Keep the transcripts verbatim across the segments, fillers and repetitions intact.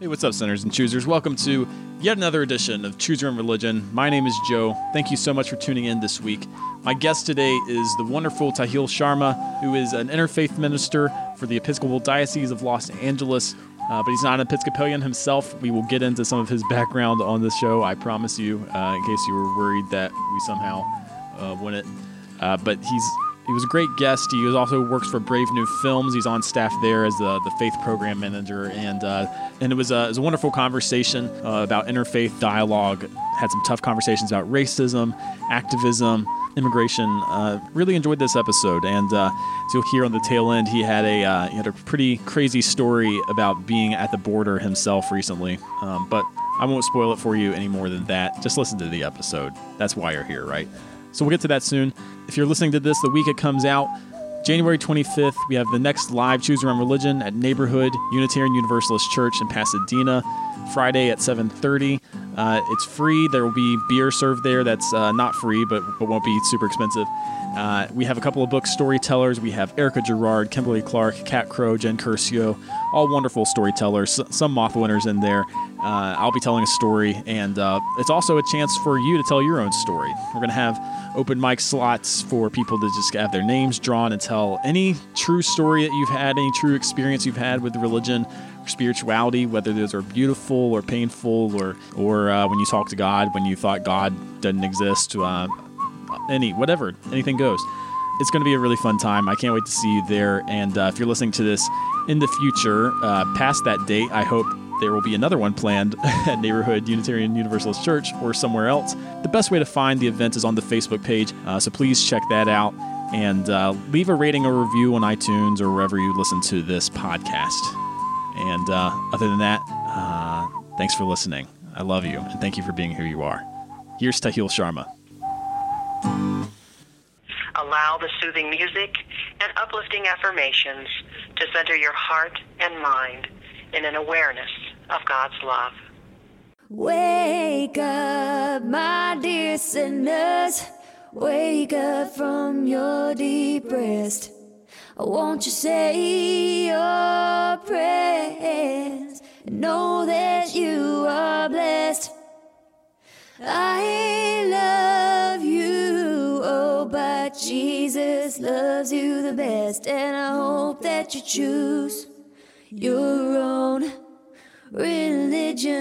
Hey, what's up, sinners and choosers? Welcome to yet another edition of Choose Your Own Religion. My name is Joe. Thank you so much for tuning in this week. My guest today is the wonderful Tahil Sharma, who is an interfaith minister for the Episcopal Diocese of Los Angeles, uh, but he's not an Episcopalian himself. We will get into some of his background on this show, I promise you, uh, in case you were worried that we somehow uh, wouldn't. Uh, but he's He was a great guest. He also works for Brave New Films. He's on staff there as the, the faith program manager, and uh, and it was, a, it was a wonderful conversation uh, about interfaith dialogue. Had some tough conversations about racism, activism, immigration. Uh, really enjoyed this episode, and uh, as you'll hear on the tail end, he had a uh, he had a pretty crazy story about being at the border himself recently. Um, but I won't spoil it for you any more than that. Just listen to the episode. That's why you're here, right? So we'll get to that soon. If you're listening to this the week it comes out, January twenty-fifth, we have the next live Choose Your Own Religion at Neighborhood Unitarian Universalist Church in Pasadena, Friday at seven thirty. Uh, it's free. There will be beer served there that's uh, not free, but, but won't be super expensive. Uh, we have a couple of book storytellers. We have Erica Gerard, Kimberly Clark, Kat Crow, Jen Curcio, all wonderful storytellers, some moth winners in there. Uh, I'll be telling a story, and uh, it's also a chance for you to tell your own story. We're going to have open mic slots for people to just have their names drawn and tell any true story that you've had, any true experience you've had with religion or spirituality, whether those are beautiful or painful, or or uh, when you talk to God, when you thought God didn't exist, uh, any, whatever, anything goes. It's going to be a really fun time. I can't wait to see you there. And uh, if you're listening to this in the future, uh, past that date, I hope there will be another one planned at Neighborhood Unitarian Universalist Church or somewhere else. The best way to find the event is on the Facebook page, uh, so please check that out and uh, leave a rating or review on iTunes or wherever you listen to this podcast. And uh, other than that, uh, thanks for listening. I love you, and thank you for being who you are. Here's Tahil Sharma. Allow the soothing music and uplifting affirmations to center your heart and mind in an awareness of God's love. Wake up, my dear sinners. Wake up from your deep rest. Won't you say your prayers and know that you are blessed? I love you, oh, but Jesus loves you the best, and I hope that you choose your own religion.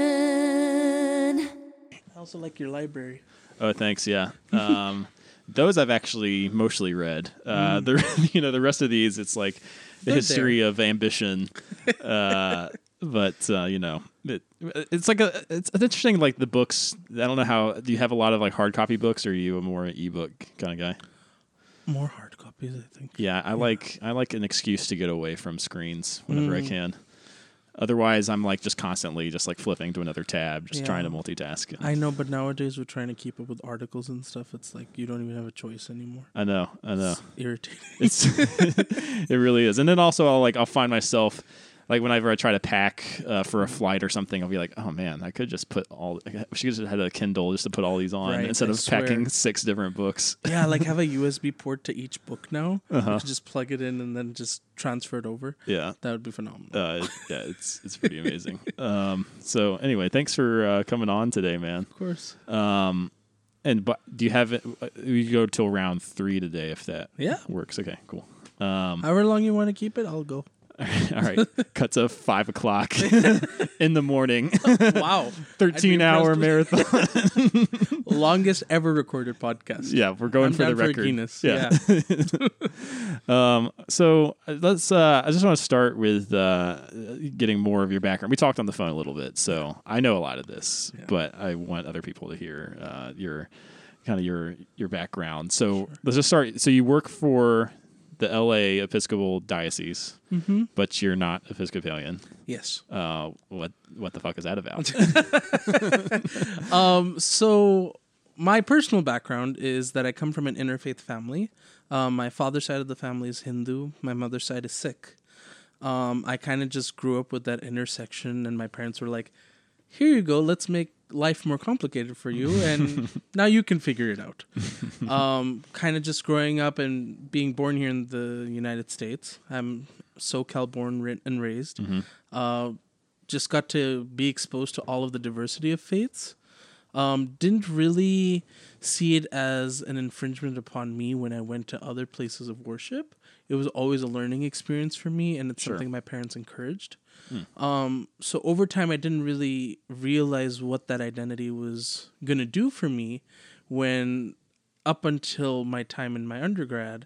I also like your library. Oh, thanks. Yeah. Um, those I've actually mostly read. Uh, mm. The you know the rest of these, it's like the They're history there. of ambition. Uh, but uh, you know, it, it's like a it's, it's interesting. Like the books. I don't know how. Do you have a lot of like hard copy books, or are you a more ebook kind of guy? More hard copies, I think. Yeah, I yeah. like I like an excuse to get away from screens whenever mm. I can. Otherwise, I'm like just constantly just like flipping to another tab, just yeah. trying to multitask. I know, but nowadays we're trying to keep up with articles and stuff. It's like you don't even have a choice anymore. I know, I know. It's irritating. It's it really is. And then also, I'll like I'll find myself like whenever I try to pack uh, for a flight or something, I'll be like, oh man, I could just put all. I should have had a Kindle just to put all these on right, instead I of swear. packing six different books. Yeah, like have a U S B port to each book now. Uh-huh. You can just plug it in and then just transfer it over. Yeah, that would be phenomenal. Uh, yeah, it's it's pretty amazing. Um, so anyway, thanks for uh, coming on today, man. Of course. Um, and but do you have it? We go till round three today, if that yeah works. Okay, cool. Um, However long you want to keep it, I'll go. All right, cut to five o'clock in the morning. Wow, thirteen hour marathon, longest ever recorded podcast. Yeah, we're going I'm for down the record. For Guinness. Yeah. yeah. um. So let's. Uh, I just want to start with uh, getting more of your background. We talked on the phone a little bit, so I know a lot of this, yeah. but I want other people to hear uh, your kind of your your background. So sure. let's just start. So you work for the L A Episcopal Diocese, mm-hmm. but you're not Episcopalian. Yes. Uh, what what the fuck is that about? um. So my personal background is that I come from an interfaith family. Um, my father's side of the family is Hindu. My mother's side is Sikh. Um, I kind of just grew up with that intersection, and my parents were like, "Here you go. Let's make life more complicated for you, and now you can figure it out." um, kind of just growing up and being born here in the United States. I'm SoCal born and raised. Mm-hmm. Uh, just got to be exposed to all of the diversity of faiths. Um, didn't really see it as an infringement upon me when I went to other places of worship. It was always a learning experience for me, and it's Sure. something my parents encouraged. Hmm. Um, so over time, I didn't really realize what that identity was going to do for me when, up until my time in my undergrad,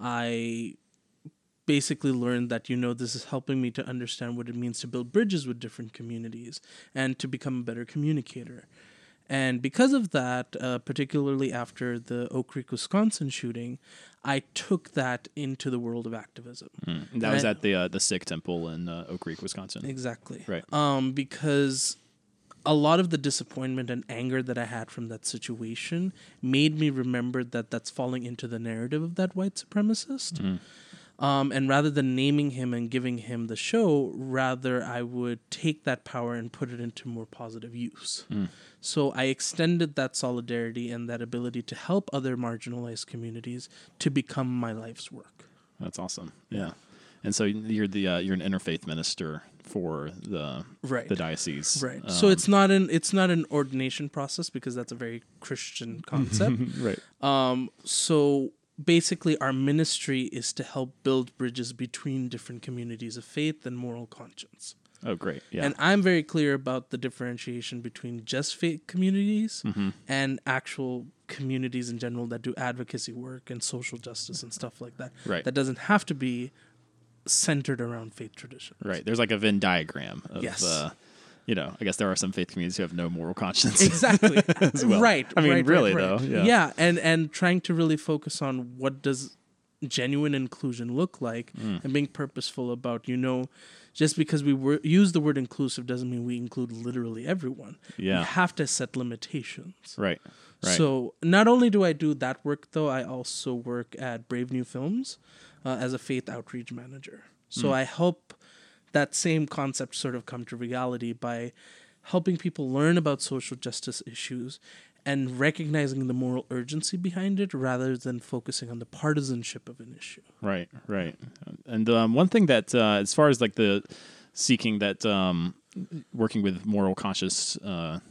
I basically learned that, you know, this is helping me to understand what it means to build bridges with different communities and to become a better communicator. And because of that, uh, particularly after the Oak Creek, Wisconsin shooting, I took that into the world of activism. Mm. That And was I- at the uh, the Sikh temple in uh, Oak Creek, Wisconsin. Exactly. Right. Um, because a lot of the disappointment and anger that I had from that situation made me remember that that's falling into the narrative of that white supremacist. Mm. Um, and rather than naming him and giving him the show, rather I would take that power and put it into more positive use. Mm. So I extended that solidarity and that ability to help other marginalized communities to become my life's work. That's awesome. Yeah. And so you're the uh, you're an interfaith minister for the Right. the diocese. Right. Um, so it's not an it's not an ordination process because that's a very Christian concept. right. Um, so basically, our ministry is to help build bridges between different communities of faith and moral conscience. Oh, great. Yeah. And I'm very clear about the differentiation between just faith communities Mm-hmm. and actual communities in general that do advocacy work and social justice and stuff like that. Right. That doesn't have to be centered around faith traditions. Right. There's like a Venn diagram of, Yes. uh, you know, I guess there are some faith communities who have no moral conscience. Exactly. well. Right. I mean, right, really, right, right. though, yeah. Yeah, and and trying to really focus on what does genuine inclusion look like, Mm. and being purposeful about, you know, just because we wor- use the word inclusive doesn't mean we include literally everyone. Yeah. We have to set limitations. Right. Right. So not only do I do that work, though, I also work at Brave New Films uh, as a faith outreach manager. So Mm. I help that same concept sort of come to reality by helping people learn about social justice issues and recognizing the moral urgency behind it rather than focusing on the partisanship of an issue. Right, right. And um, one thing that, uh, as far as like the seeking that, um, working with moral conscious uh,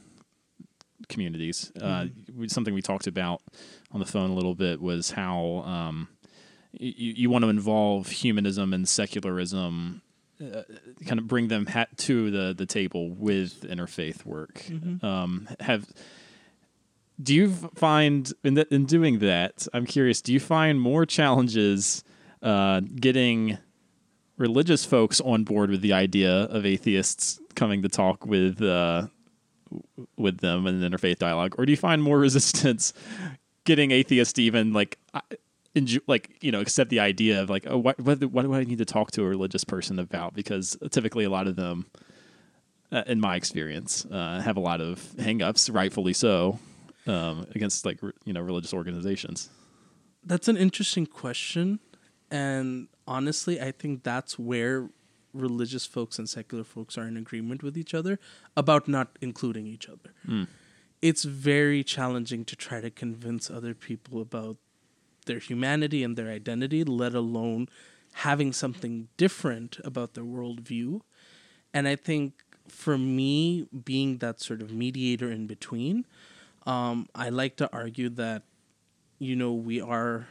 communities, uh, Mm-hmm. we- something we talked about on the phone a little bit was how um, you, you want to involve humanism and secularism, uh, kind of bring them ha- to the, the table with interfaith work. Mm-hmm. Um, have Do you find in th- in doing that? I'm curious. Do you find more challenges uh, getting religious folks on board with the idea of atheists coming to talk with uh, w- with them in an interfaith dialogue, or do you find more resistance getting atheists to even like uh, enjoy, like you know accept the idea of like, oh, what what, what do I need to talk to a religious person about? Because typically a lot of them, uh, in my experience, uh, have a lot of hangups, rightfully so. Um, against like re- you know religious organizations. That's an interesting question, and honestly, I think that's where religious folks and secular folks are in agreement with each other about not including each other. Mm. It's very challenging to try to convince other people about their humanity and their identity, let alone having something different about their worldview. And I think for me, being that sort of mediator in between, Um, I like to argue that, you know, we are,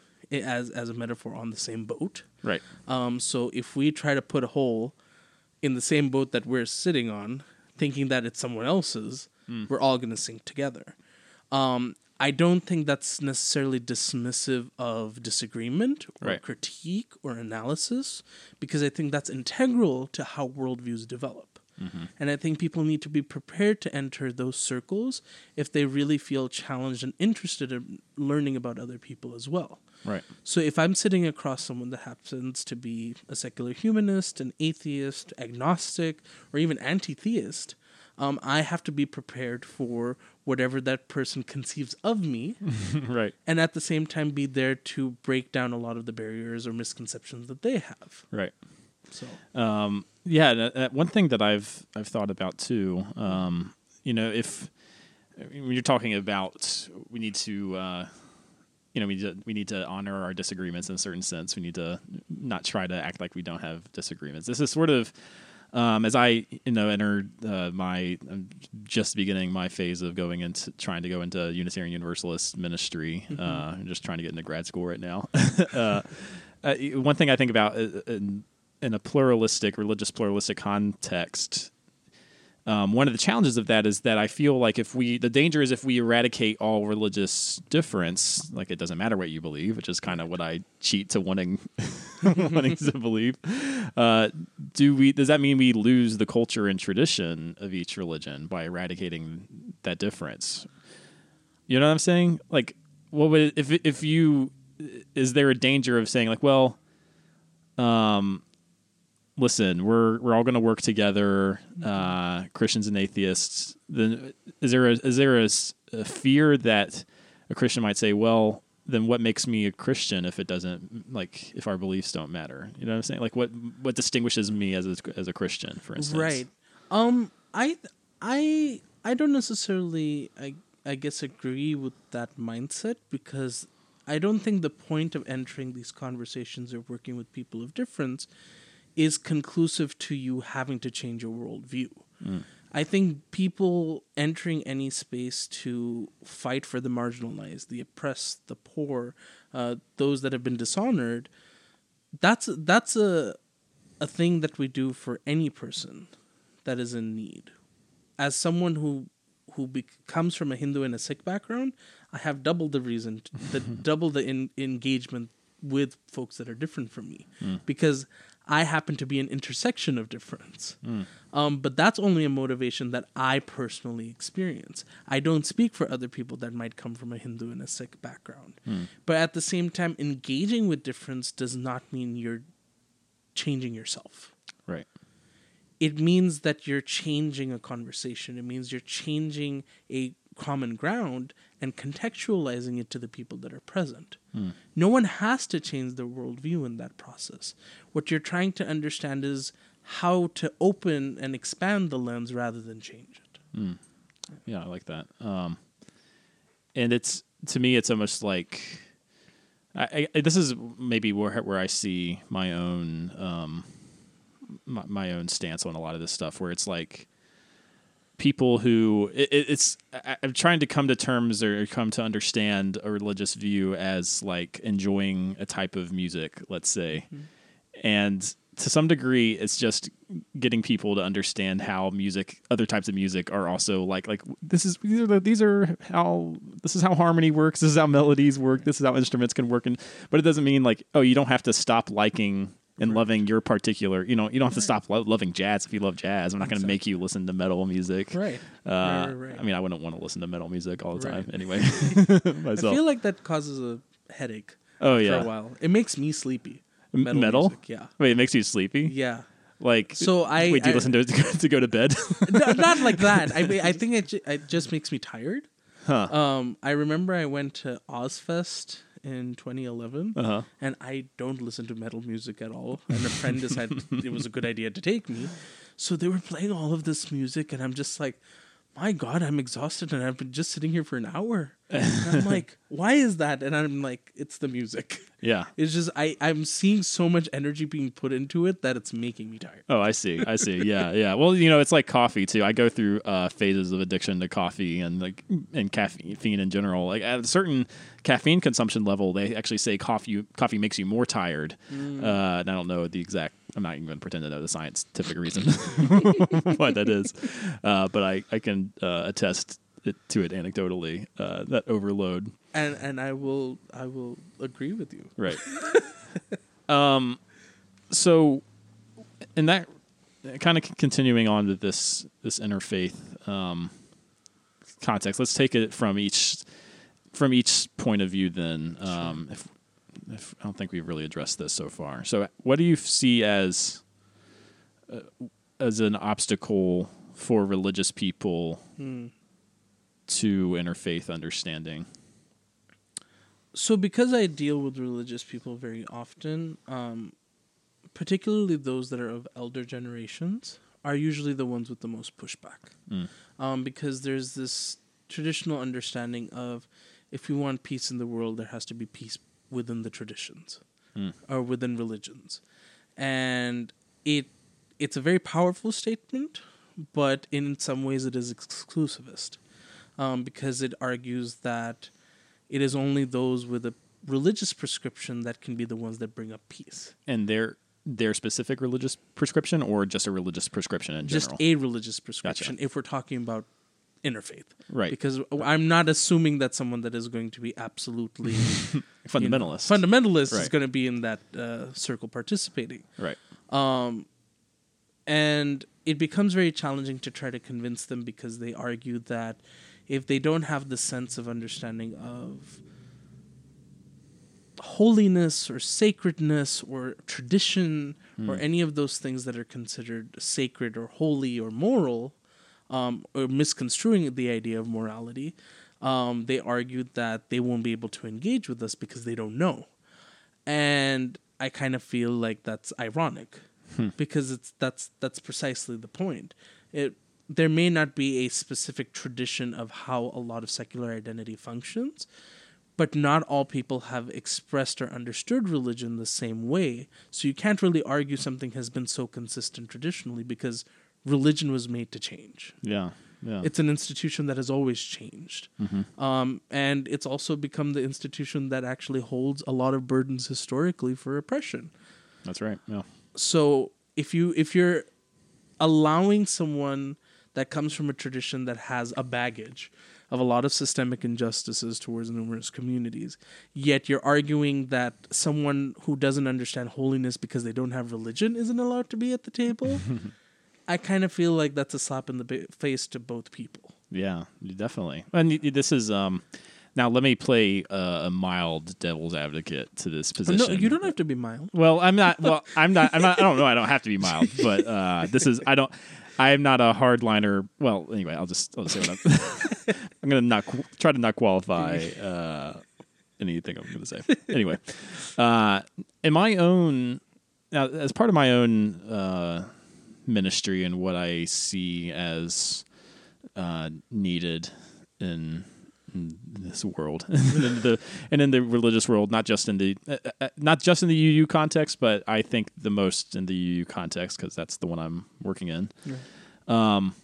as as a metaphor, on the same boat. Right. Um, so if we try to put a hole in the same boat that we're sitting on, thinking that it's someone else's, Mm. we're all going to sink together. Um, I don't think that's necessarily dismissive of disagreement or Right. critique or analysis, because I think that's integral to how worldviews develop. Mm-hmm. And I think people need to be prepared to enter those circles if they really feel challenged and interested in learning about other people as well. Right. So if I'm sitting across someone that happens to be a secular humanist, an atheist, agnostic, or even anti-theist, um, I have to be prepared for whatever that person conceives of me, right. and at the same time be there to break down a lot of the barriers or misconceptions that they have. Right. So Um, yeah. and, uh, one thing that I've I've thought about too. Um, you know, if when you're talking about we need to. Uh, You know, we need to, we need to honor our disagreements in a certain sense. We need to not try to act like we don't have disagreements. This is sort of Um, as I, you know, enter uh, my, I'm just beginning my phase of going into trying to go into Unitarian Universalist ministry. Mm-hmm. Uh, I'm just trying to get into grad school right now. uh, uh, one thing I think about in, in a pluralistic, religious pluralistic context, um, one of the challenges of that is that I feel like if we, the danger is if we eradicate all religious difference, like it doesn't matter what you believe, which is kind of what I cheat to wanting, wanting to believe. Uh, do we? Does that mean we lose the culture and tradition of each religion by eradicating that difference? You know what I'm saying? Like, what would if if you is there a danger of saying like, well, um. listen, we're we're all going to work together, uh, Christians and atheists. Then is there a, is there a, a fear that a Christian might say, well, then what makes me a Christian if it doesn't, like, if our beliefs don't matter? You know what I'm saying? Like, what what distinguishes me as a, as a Christian, for instance? Right. Um. I I I don't necessarily I I guess agree with that mindset, because I don't think the point of entering these conversations or working with people of difference is conclusive to you having to change your worldview. Mm. I think people entering any space to fight for the marginalized, the oppressed, the poor, uh, those that have been dishonored, that's that's a a thing that we do for any person that is in need. As someone who who be- comes from a Hindu and a Sikh background, I have double the reason, to, the double the in- engagement with folks that are different from me, mm. because I happen to be an intersection of difference. Mm. Um, but that's only a motivation that I personally experience. I don't speak for other people that might come from a Hindu and a Sikh background. Mm. But at the same time, engaging with difference does not mean you're changing yourself. Right. It means that you're changing a conversation. It means you're changing a common ground and contextualizing it to the people that are present. Mm. No one has to change their worldview in that process. What you're trying to understand is how to open and expand the lens rather than change it. Mm. Yeah, I like that. Um, and it's, to me, it's almost like, I, I, this is maybe where where I see my own um, my, my own stance on a lot of this stuff, where it's like, people who it, it's I'm trying to come to terms or come to understand a religious view as like enjoying a type of music, let's say. Mm-hmm. And to some degree, it's just getting people to understand how music, other types of music are also like, like this is, these are, the, these are how, this is how harmony works. This is how melodies work. This is how instruments can work. And, but it doesn't mean like, oh, you don't have to stop liking and right. loving your particular, you know, you don't have to stop lo- loving jazz if you love jazz. I'm not going to make you listen to metal music. Right. Uh, right, right, right. I mean, I wouldn't want to listen to metal music all the right. time anyway. I feel like that causes a headache oh, yeah. for a while. It makes me sleepy. Metal? metal? Music, yeah. Wait, it makes you sleepy? Yeah. Like, so I, wait, do you I, listen to it to go, to go to bed? no, not like that. I mean, I think it, ju- it just makes me tired. Huh. Um, I remember I went to Ozfest in twenty eleven, uh-huh. and I don't listen to metal music at all. And a friend decided it was a good idea to take me. So they were playing all of this music, and I'm just like, my God, I'm exhausted, and I've been just sitting here for an hour. And I'm like, why is that? And I'm like, it's the music. Yeah. It's just, I, I'm seeing so much energy being put into it that it's making me tired. Oh, I see. I see. Yeah, yeah. Well, you know, it's like coffee too. I go through uh, phases of addiction to coffee and like and caffeine in general. Like at a certain caffeine consumption level, they actually say coffee coffee makes you more tired. Mm. Uh, and I don't know the exact. I'm not even going to pretend to know the scientific reason why that is. Uh, but I I can uh, attest it, to it anecdotally. Uh, that overload. And and I will I will agree with you. Right. um, so, in that kind of continuing on to this this interfaith um, context, let's take it from each from each point of view. Then, um, sure. if, if I don't think we've really addressed this so far. So, what do you see as uh, as an obstacle for religious people hmm. to interfaith understanding? So because I deal with religious people very often, um, particularly those that are of elder generations, are usually the ones with the most pushback. Mm. Um, because there's this traditional understanding of if we want peace in the world, there has to be peace within the traditions mm. or within religions. And it it's a very powerful statement, but in some ways it is exclusivist, um, because it argues that it is only those with a religious prescription that can be the ones that bring up peace. And their their specific religious prescription, or just a religious prescription in Just general? a religious prescription, Gotcha. if we're talking about interfaith. Right. Because I'm not assuming that someone that is going to be absolutely Fundamentalist. You know, fundamentalist is Right. going to be in that uh, circle participating. Right. And it becomes very challenging to try to convince them, because they argue that if they don't have the sense of understanding of holiness or sacredness or tradition or any of those things that are considered sacred or holy or moral, um, or misconstruing the idea of morality, um, they argued that they won't be able to engage with us because they don't know. And I kind of feel like that's ironic, because it's that's that's precisely the point. It there may not be a specific tradition of how a lot of secular identity functions, but not all people have expressed or understood religion the same way. So you can't really argue something has been so consistent traditionally, because religion was made to change. Yeah. Yeah. It's an institution that has always changed. Um, and it's also become the institution that actually holds a lot of burdens historically for oppression. That's right. Yeah. So if you if you're allowing someone that comes from a tradition that has a baggage of a lot of systemic injustices towards numerous communities, yet you're arguing that someone who doesn't understand holiness because they don't have religion isn't allowed to be at the table, I kind of feel like that's a slap in the ba- face to both people. Yeah, definitely. And y- y- this is um. Now let me play uh, a mild devil's advocate to this position. No, you don't have to be mild. Well, I'm not. Well, I'm not. I'm not. I don't know. I don't have to be mild, but uh, this is. I don't. I am not a hardliner. Well, anyway, I'll just. I'll just say what I'm. I'm gonna not qu- try to not qualify uh, anything I'm gonna say. Anyway, uh, in my own now, as part of my own uh, ministry and what I see as uh, needed in. in this world and in the and in the religious world, not just in the uh, uh, not just in the U U context, but I think the most in the U U context, because that's the one I'm working in. Yeah. Um,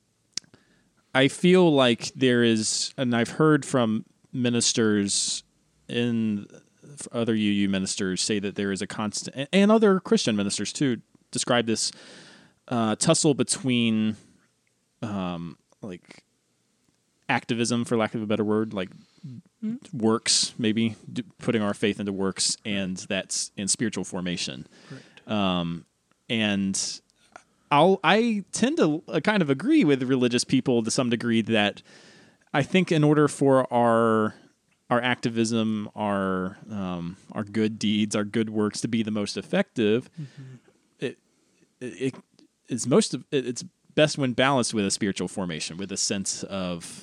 I feel like there is, and I've heard from ministers in other U U ministers say that there is a constant, and, and other Christian ministers too, describe this uh, tussle between, um, like. activism, for lack of a better word, like mm-hmm. works, maybe d- putting our faith into works, and that's in spiritual formation. Right. Um, and I'll I tend to uh, kind of agree with religious people to some degree that I think in order for our our activism, our um, our good deeds, our good works to be the most effective, mm-hmm. it, it it is most of it, it's best when balanced with a spiritual formation, with a sense of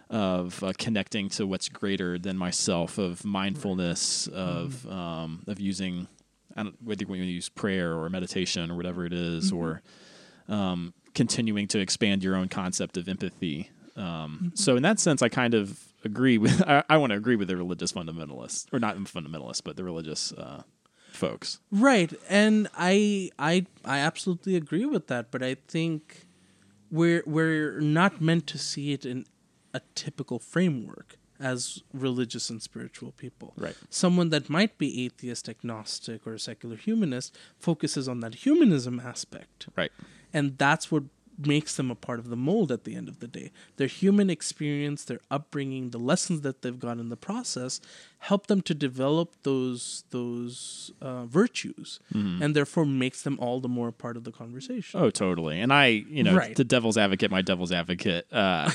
of uh, connecting to what's greater than myself, of mindfulness, right. of mm-hmm. um, of using, I don't, whether you use prayer or meditation or whatever it is, mm-hmm. or um, continuing to expand your own concept of empathy. Um, mm-hmm. So in that sense, I kind of agree with, I, I want to agree with the religious fundamentalists, or not fundamentalists, but the religious uh, folks. Right. And I, I, I absolutely agree with that, but I think we're, we're not meant to see it in a typical framework as religious and spiritual people. Right. Someone that might be atheist, agnostic, or a secular humanist focuses on that humanism aspect. Right. And that's what makes them a part of the mold at the end of the day. Their human experience, their upbringing, the lessons that they've got in the process help them to develop those those uh, virtues, mm-hmm. and therefore makes them all the more a part of the conversation. Oh, totally. And I, you know, right. the devil's advocate, my devil's advocate, uh,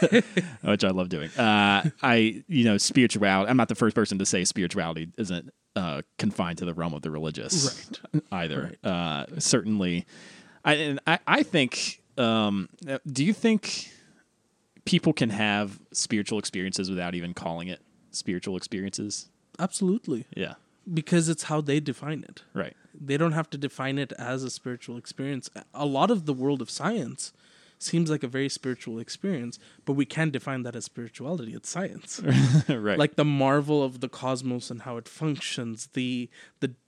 which I love doing. Uh, I, you know, spirituality, I'm not the first person to say spirituality isn't uh, confined to the realm of the religious right. either. Right. Uh, certainly. I, and I, I think... Um, do you think people can have spiritual experiences without even calling it spiritual experiences? Absolutely. Yeah. Because it's how they define it. Right. They don't have to define it as a spiritual experience. A lot of the world of science seems like a very spiritual experience, but we can't define that as spirituality. It's science. Right. Like the marvel of the cosmos and how it functions, the the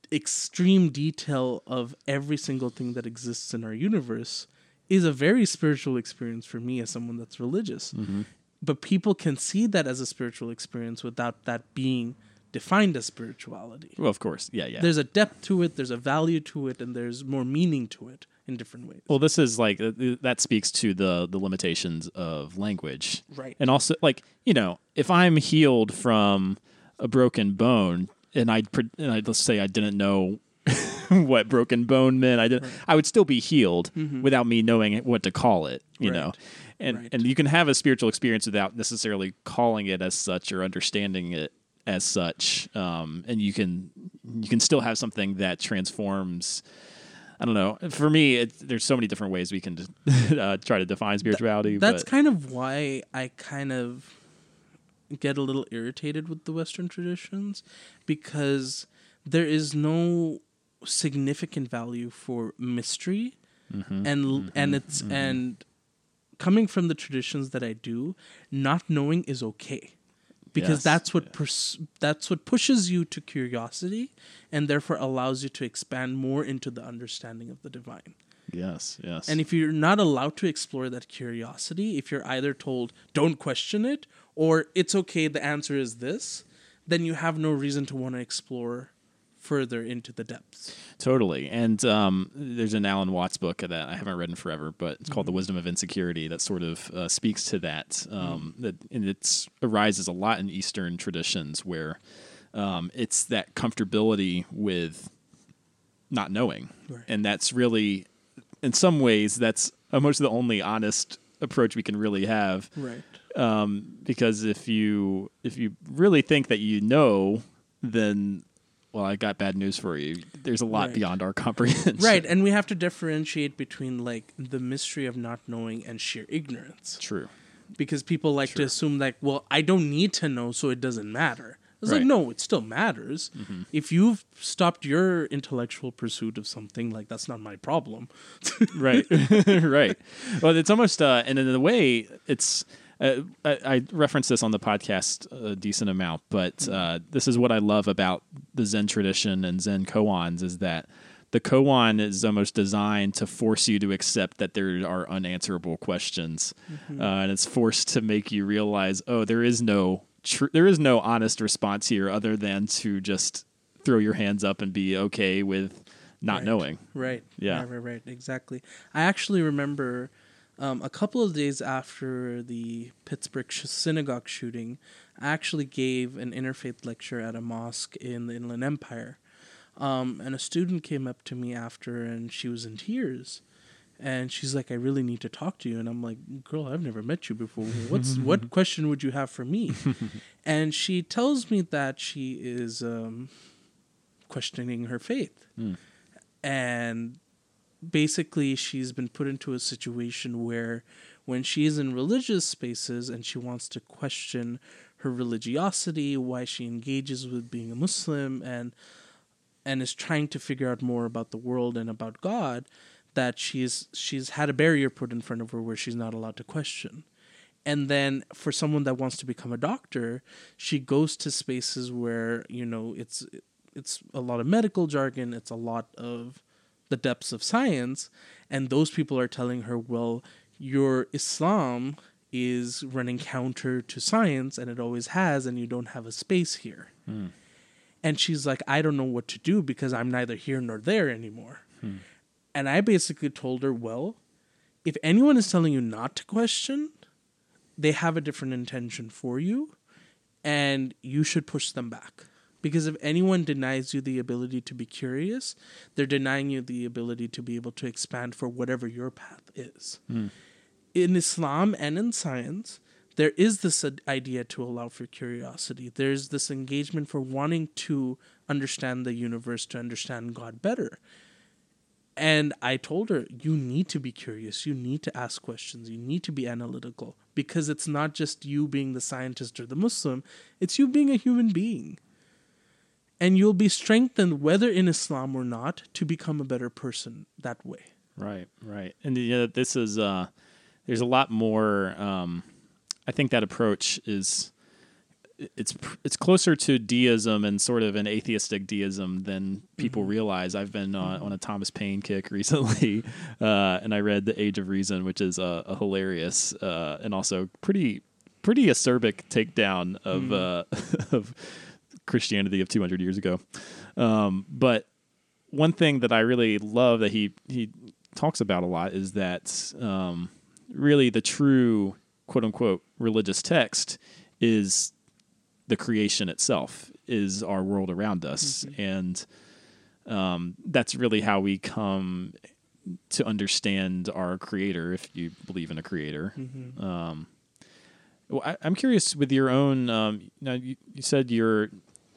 extreme detail of every single thing that exists in our universe is a very spiritual experience for me as someone that's religious. Mm-hmm. But people can see that as a spiritual experience without that being defined as spirituality. Well, of course. Yeah, yeah. There's a depth to it, there's a value to it, and there's more meaning to it in different ways. Well, this is like, uh, that speaks to the, the limitations of language. Right. And also, like, you know, if I'm healed from a broken bone, and I, and I let's say I didn't know what broken bone meant, I didn't. Right. I would still be healed mm-hmm. without me knowing what to call it. You right. know, and right. and you can have a spiritual experience without necessarily calling it as such or understanding it as such. Um, and you can you can still have something that transforms. I don't know. For me, it, there's so many different ways we can uh, try to define spirituality. That's but. kind of why I kind of get a little irritated with the Western traditions, because there is no significant value for mystery, mm-hmm, and mm-hmm, and it's mm-hmm. and coming from the traditions that I do, not knowing is okay, because yes, that's what yeah. pers- that's what pushes you to curiosity, and therefore allows you to expand more into the understanding of the divine. Yes, yes. And if you're not allowed to explore that curiosity, if you're either told don't question it or it's okay, the answer is this, then you have no reason to want to explore further into the depths. Totally. And um, there's an Alan Watts book that I haven't read in forever, but it's mm-hmm. called The Wisdom of Insecurity, that sort of uh, speaks to that. Um, mm-hmm. that and it arises a lot in Eastern traditions where um, it's that comfortability with not knowing. Right. And that's really, in some ways, that's almost the only honest approach we can really have. Right. Um, because if you if you really think that you know, then well, I got bad news for you. There's a lot right. beyond our comprehension. Right, and we have to differentiate between like the mystery of not knowing and sheer ignorance. True. Because people like True. to assume like, well, I don't need to know, so it doesn't matter. It's right. like, no, it still matters. Mm-hmm. If you've stopped your intellectual pursuit of something, like, that's not my problem. Right, right. Well, it's almost, uh, and in a way, it's, uh, I, I referenced this on the podcast a decent amount, but uh, this is what I love about the Zen tradition and Zen koans, is that the koan is almost designed to force you to accept that there are unanswerable questions. Mm-hmm. Uh, and it's forced to make you realize, oh, there is no Tr- there is no honest response here other than to just throw your hands up and be okay with not right. knowing. Right. Yeah. Right, right, right. Exactly. I actually remember um, a couple of days after the Pittsburgh sh- synagogue shooting, I actually gave an interfaith lecture at a mosque in the Inland Empire. Um, and a student came up to me after, and she was in tears. And she's like, I really need to talk to you. And I'm like, girl, I've never met you before. What's what question would you have for me? And she tells me that she is um, questioning her faith. Mm. And basically, she's been put into a situation where when she's in religious spaces and she wants to question her religiosity, why she engages with being a Muslim, and and is trying to figure out more about the world and about God, that she's she's had a barrier put in front of her where she's not allowed to question. And then for someone that wants to become a doctor, she goes to spaces where, you know, it's it's a lot of medical jargon, it's a lot of the depths of science, and those people are telling her, well, your Islam is running counter to science, and it always has, and you don't have a space here. Mm. And she's like, I don't know what to do because I'm neither here nor there anymore. Mm. And I basically told her, well, if anyone is telling you not to question, they have a different intention for you, and you should push them back. Because if anyone denies you the ability to be curious, they're denying you the ability to be able to expand for whatever your path is. Mm. In Islam and in science, there is this idea to allow for curiosity. There's this engagement for wanting to understand the universe, to understand God better. And I told her, you need to be curious. You need to ask questions. You need to be analytical, because it's not just you being the scientist or the Muslim. It's you being a human being. And you'll be strengthened, whether in Islam or not, to become a better person that way. Right, right. And yeah, this is, uh, there's a lot more, um, I think that approach is, it's it's closer to deism and sort of an atheistic deism than people Mm-hmm. realize. I've been on, on a Thomas Paine kick recently, uh, and I read The Age of Reason, which is a, a hilarious uh, and also pretty pretty acerbic takedown of Mm. uh, of Christianity of two hundred years ago. Um, but one thing that I really love that he he talks about a lot is that um, really the true quote unquote religious text is the creation itself, is our world around us. Mm-hmm. And um, that's really how we come to understand our creator, if you believe in a creator. Mm-hmm. Um, well, I, I'm curious with your own, um, now you, you said your,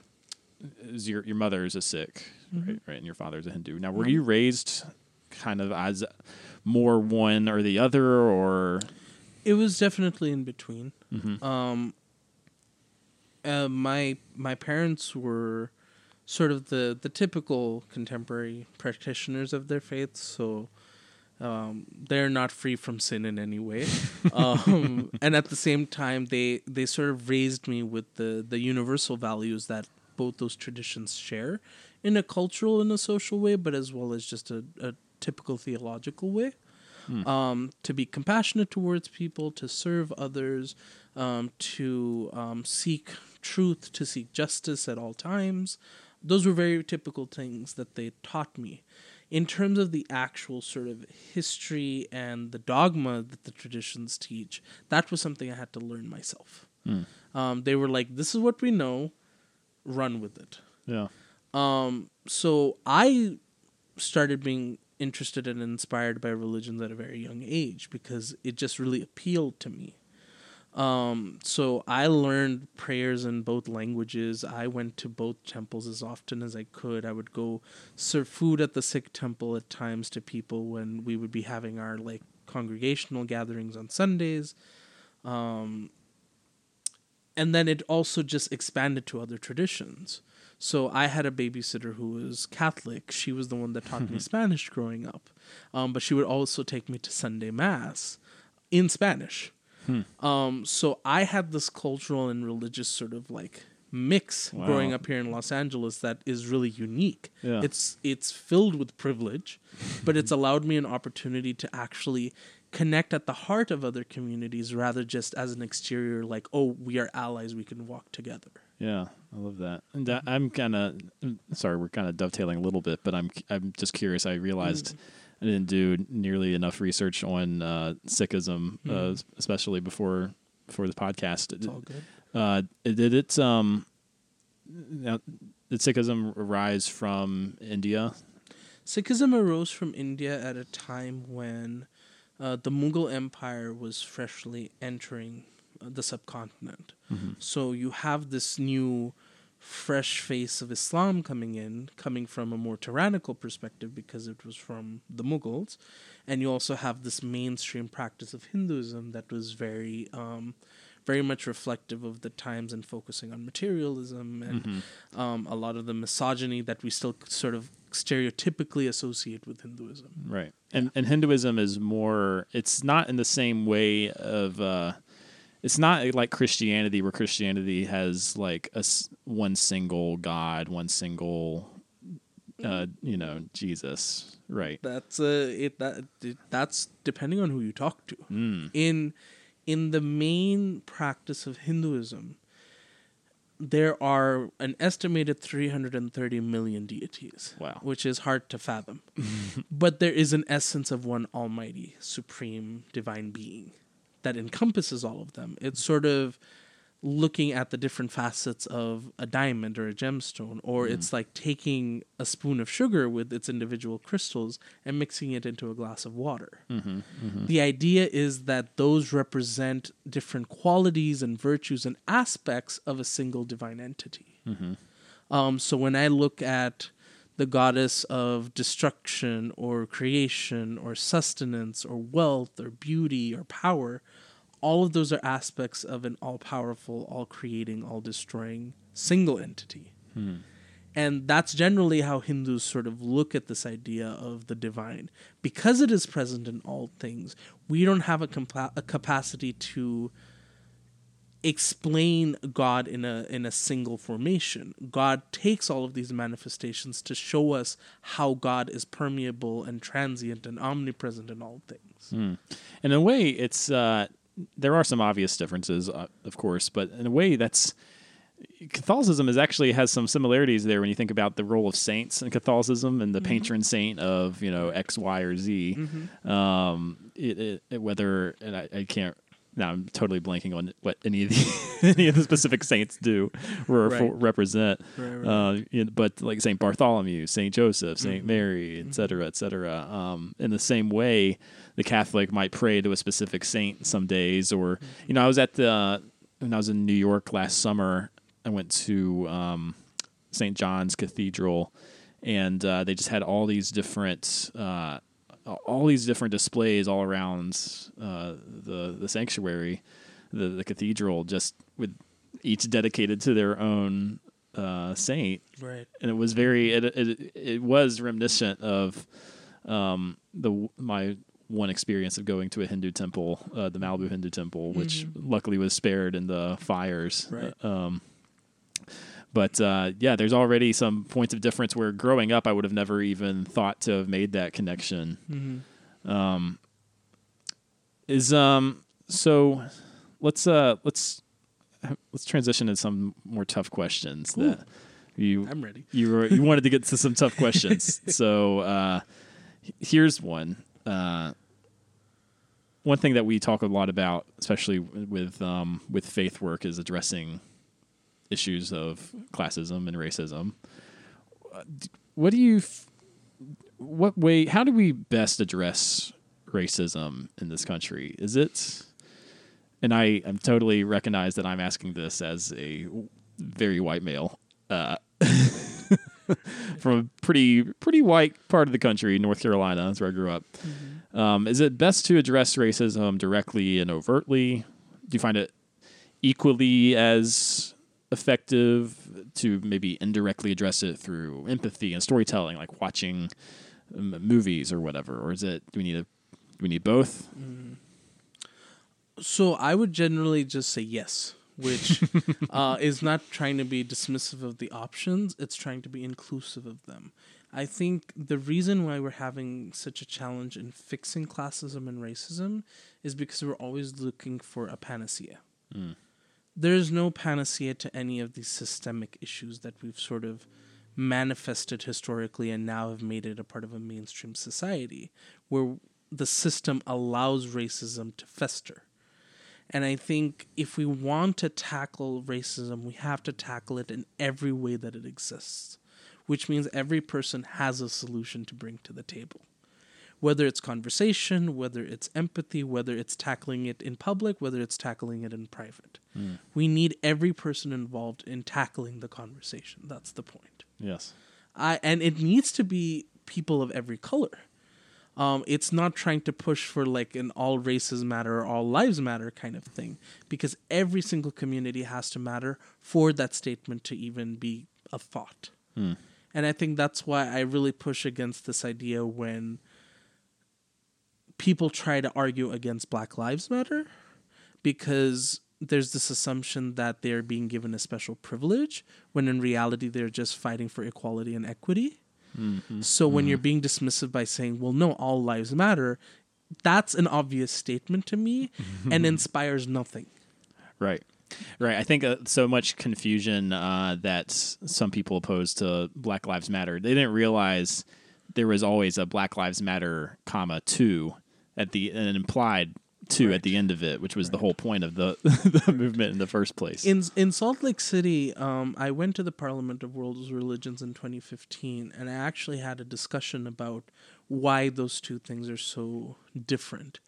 is your, your mother is a Sikh, Mm-hmm. right, right? And your father is a Hindu. Now, were you raised kind of as more one or the other, or? It was definitely in between. Mhm. Um, uh, my my parents were sort of the, the typical contemporary practitioners of their faith, so um, they're not free from sin in any way. um, and at the same time, they, they sort of raised me with the, the universal values that both those traditions share in a cultural and a social way, but as well as just a, a typical theological way. Um, to be compassionate towards people, to serve others, um, to um, seek truth, to seek justice at all times. Those were very typical things that they taught me. In terms of the actual sort of history and the dogma that the traditions teach, that was something I had to learn myself. Mm. Um, they were like, this is what we know, run with it. Yeah. Um, so I started being interested and inspired by religions at a very young age because it just really appealed to me. Um, so I learned prayers in both languages. I went to both temples as often as I could. I would go serve food at the Sikh temple at times to people when we would be having our like congregational gatherings on Sundays. Um, and then it also just expanded to other traditions. So I had a babysitter who was Catholic. She was the one that taught me Spanish growing up. Um, but she would also take me to Sunday Mass in Spanish. Hmm. Um, so I had this cultural and religious sort of like mix Wow. growing up here in Los Angeles that is really unique. Yeah. It's it's filled with privilege, but it's allowed me an opportunity to actually connect at the heart of other communities rather just as an exterior like, oh, we are allies, we can walk together. Yeah, I love that. And that, I'm kind of sorry, we're kind of dovetailing a little bit, but I'm I'm just curious. I realized I didn't do nearly enough research on uh, Sikhism, uh, Mm. especially before before the podcast. It's all good. Uh, did it um, now, did Sikhism arise from India? Sikhism arose from India at a time when uh, the Mughal Empire was freshly entering uh, the subcontinent. Mm-hmm. So you have this new, fresh face of Islam coming in, coming from a more tyrannical perspective because it was from the Mughals. And you also have this mainstream practice of Hinduism that was very, um, very much reflective of the times and focusing on materialism and Mm-hmm. um, a lot of the misogyny that we still sort of stereotypically associate with Hinduism. Right. And and Hinduism is more, it's not in the same way of, uh, it's not like Christianity, where Christianity has like a s- one single God, one single, uh, you know, Jesus. Right. That's uh, it. That it, that's depending on who you talk to. Mm. In in the main practice of Hinduism, there are an estimated three hundred thirty million deities. Wow. Which is hard to fathom. But there is an essence of one almighty, supreme, divine being that encompasses all of them. It's sort of looking at the different facets of a diamond or a gemstone, or Mm. it's like taking a spoon of sugar with its individual crystals and mixing it into a glass of water. Mm-hmm. Mm-hmm. The idea is that those represent different qualities and virtues and aspects of a single divine entity. Mm-hmm. Um, so when I look at the goddess of destruction or creation or sustenance or wealth or beauty or power, all of those are aspects of an all-powerful, all-creating, all-destroying single entity. Hmm. And that's generally how Hindus sort of look at this idea of the divine. Because it is present in all things, we don't have a, compa- a capacity to explain God in a in a single formation. God takes all of these manifestations to show us how God is permeable and transient and omnipresent in all things. Mm. In a way, it's uh, there are some obvious differences, uh, of course, but in a way, that's Catholicism is actually has some similarities there when you think about the role of saints in Catholicism and the mm-hmm. patron saint of you know X, Y, or Z. Mm-hmm. Um, it, it, it, whether and I, I can't. Now I'm totally blanking on what any of the any of the specific saints do or right. represent. Right, right. Uh, you know, but like Saint Bartholomew, Saint Joseph, Saint mm-hmm. Mary, et cetera, et cetera. Um, in the same way, the Catholic might pray to a specific saint some days, or mm-hmm. you know, I was at the uh, when I was in New York last summer. I went to um, Saint John's Cathedral, and uh, they just had all these different. Uh, all these different displays all around uh, the the sanctuary, the the cathedral, just with each dedicated to their own uh, saint. Right. And it was very it it, it was reminiscent of um, the my one experience of going to a Hindu temple, uh, the Malibu Hindu temple, which mm-hmm. luckily was spared in the fires. Right. Uh, um, But, uh, yeah, there's already some points of difference where growing up I would have never even thought to have made that connection. Mm-hmm. Um, is um so let's uh let's let's transition to some more tough questions. Ooh. That you I'm ready. You were you wanted to get to some tough questions. So uh, here's one. Uh, one thing that we talk a lot about, especially with um, with faith work, is addressing issues of classism and racism. What do you, f- what way, how do we best address racism in this country? Is it, and I am totally recognize that I'm asking this as a very white male, uh, from a pretty, pretty white part of the country, North Carolina, that's where I grew up. Mm-hmm. Um, is it best to address racism directly and overtly? Do you find it equally as effective to maybe indirectly address it through empathy and storytelling, like watching um, movies or whatever? Or is it, do we need a, do we need both? Mm. So I would generally just say yes, which uh, is not trying to be dismissive of the options. It's trying to be inclusive of them. I think the reason why we're having such a challenge in fixing classism and racism is because we're always looking for a panacea. Mm. There's no panacea to any of these systemic issues that we've sort of manifested historically and now have made it a part of a mainstream society where the system allows racism to fester. And I think if we want to tackle racism, we have to tackle it in every way that it exists, which means every person has a solution to bring to the table. Whether it's conversation, whether it's empathy, whether it's tackling it in public, whether it's tackling it in private. Mm. We need every person involved in tackling the conversation. That's the point. Yes. I, and it needs to be people of every color. Um, it's not trying to push for like an all races matter or all lives matter kind of thing, because every single community has to matter for that statement to even be a thought. Mm. And I think that's why I really push against this idea when people try to argue against Black Lives Matter, because there's this assumption that they're being given a special privilege when in reality they're just fighting for equality and equity. Mm-hmm. So when mm-hmm. you're being dismissive by saying, well, no, all lives matter, that's an obvious statement to me and inspires nothing. Right. Right. I think uh, so much confusion uh, that some people oppose to Black Lives Matter, they didn't realize there was always a Black Lives Matter, comma, two at the an implied two right. at the end of it, which was right. the whole point of the the movement in the first place. In in Salt Lake City, um, I went to the Parliament of World Religions in twenty fifteen, and I actually had a discussion about why those two things are so different.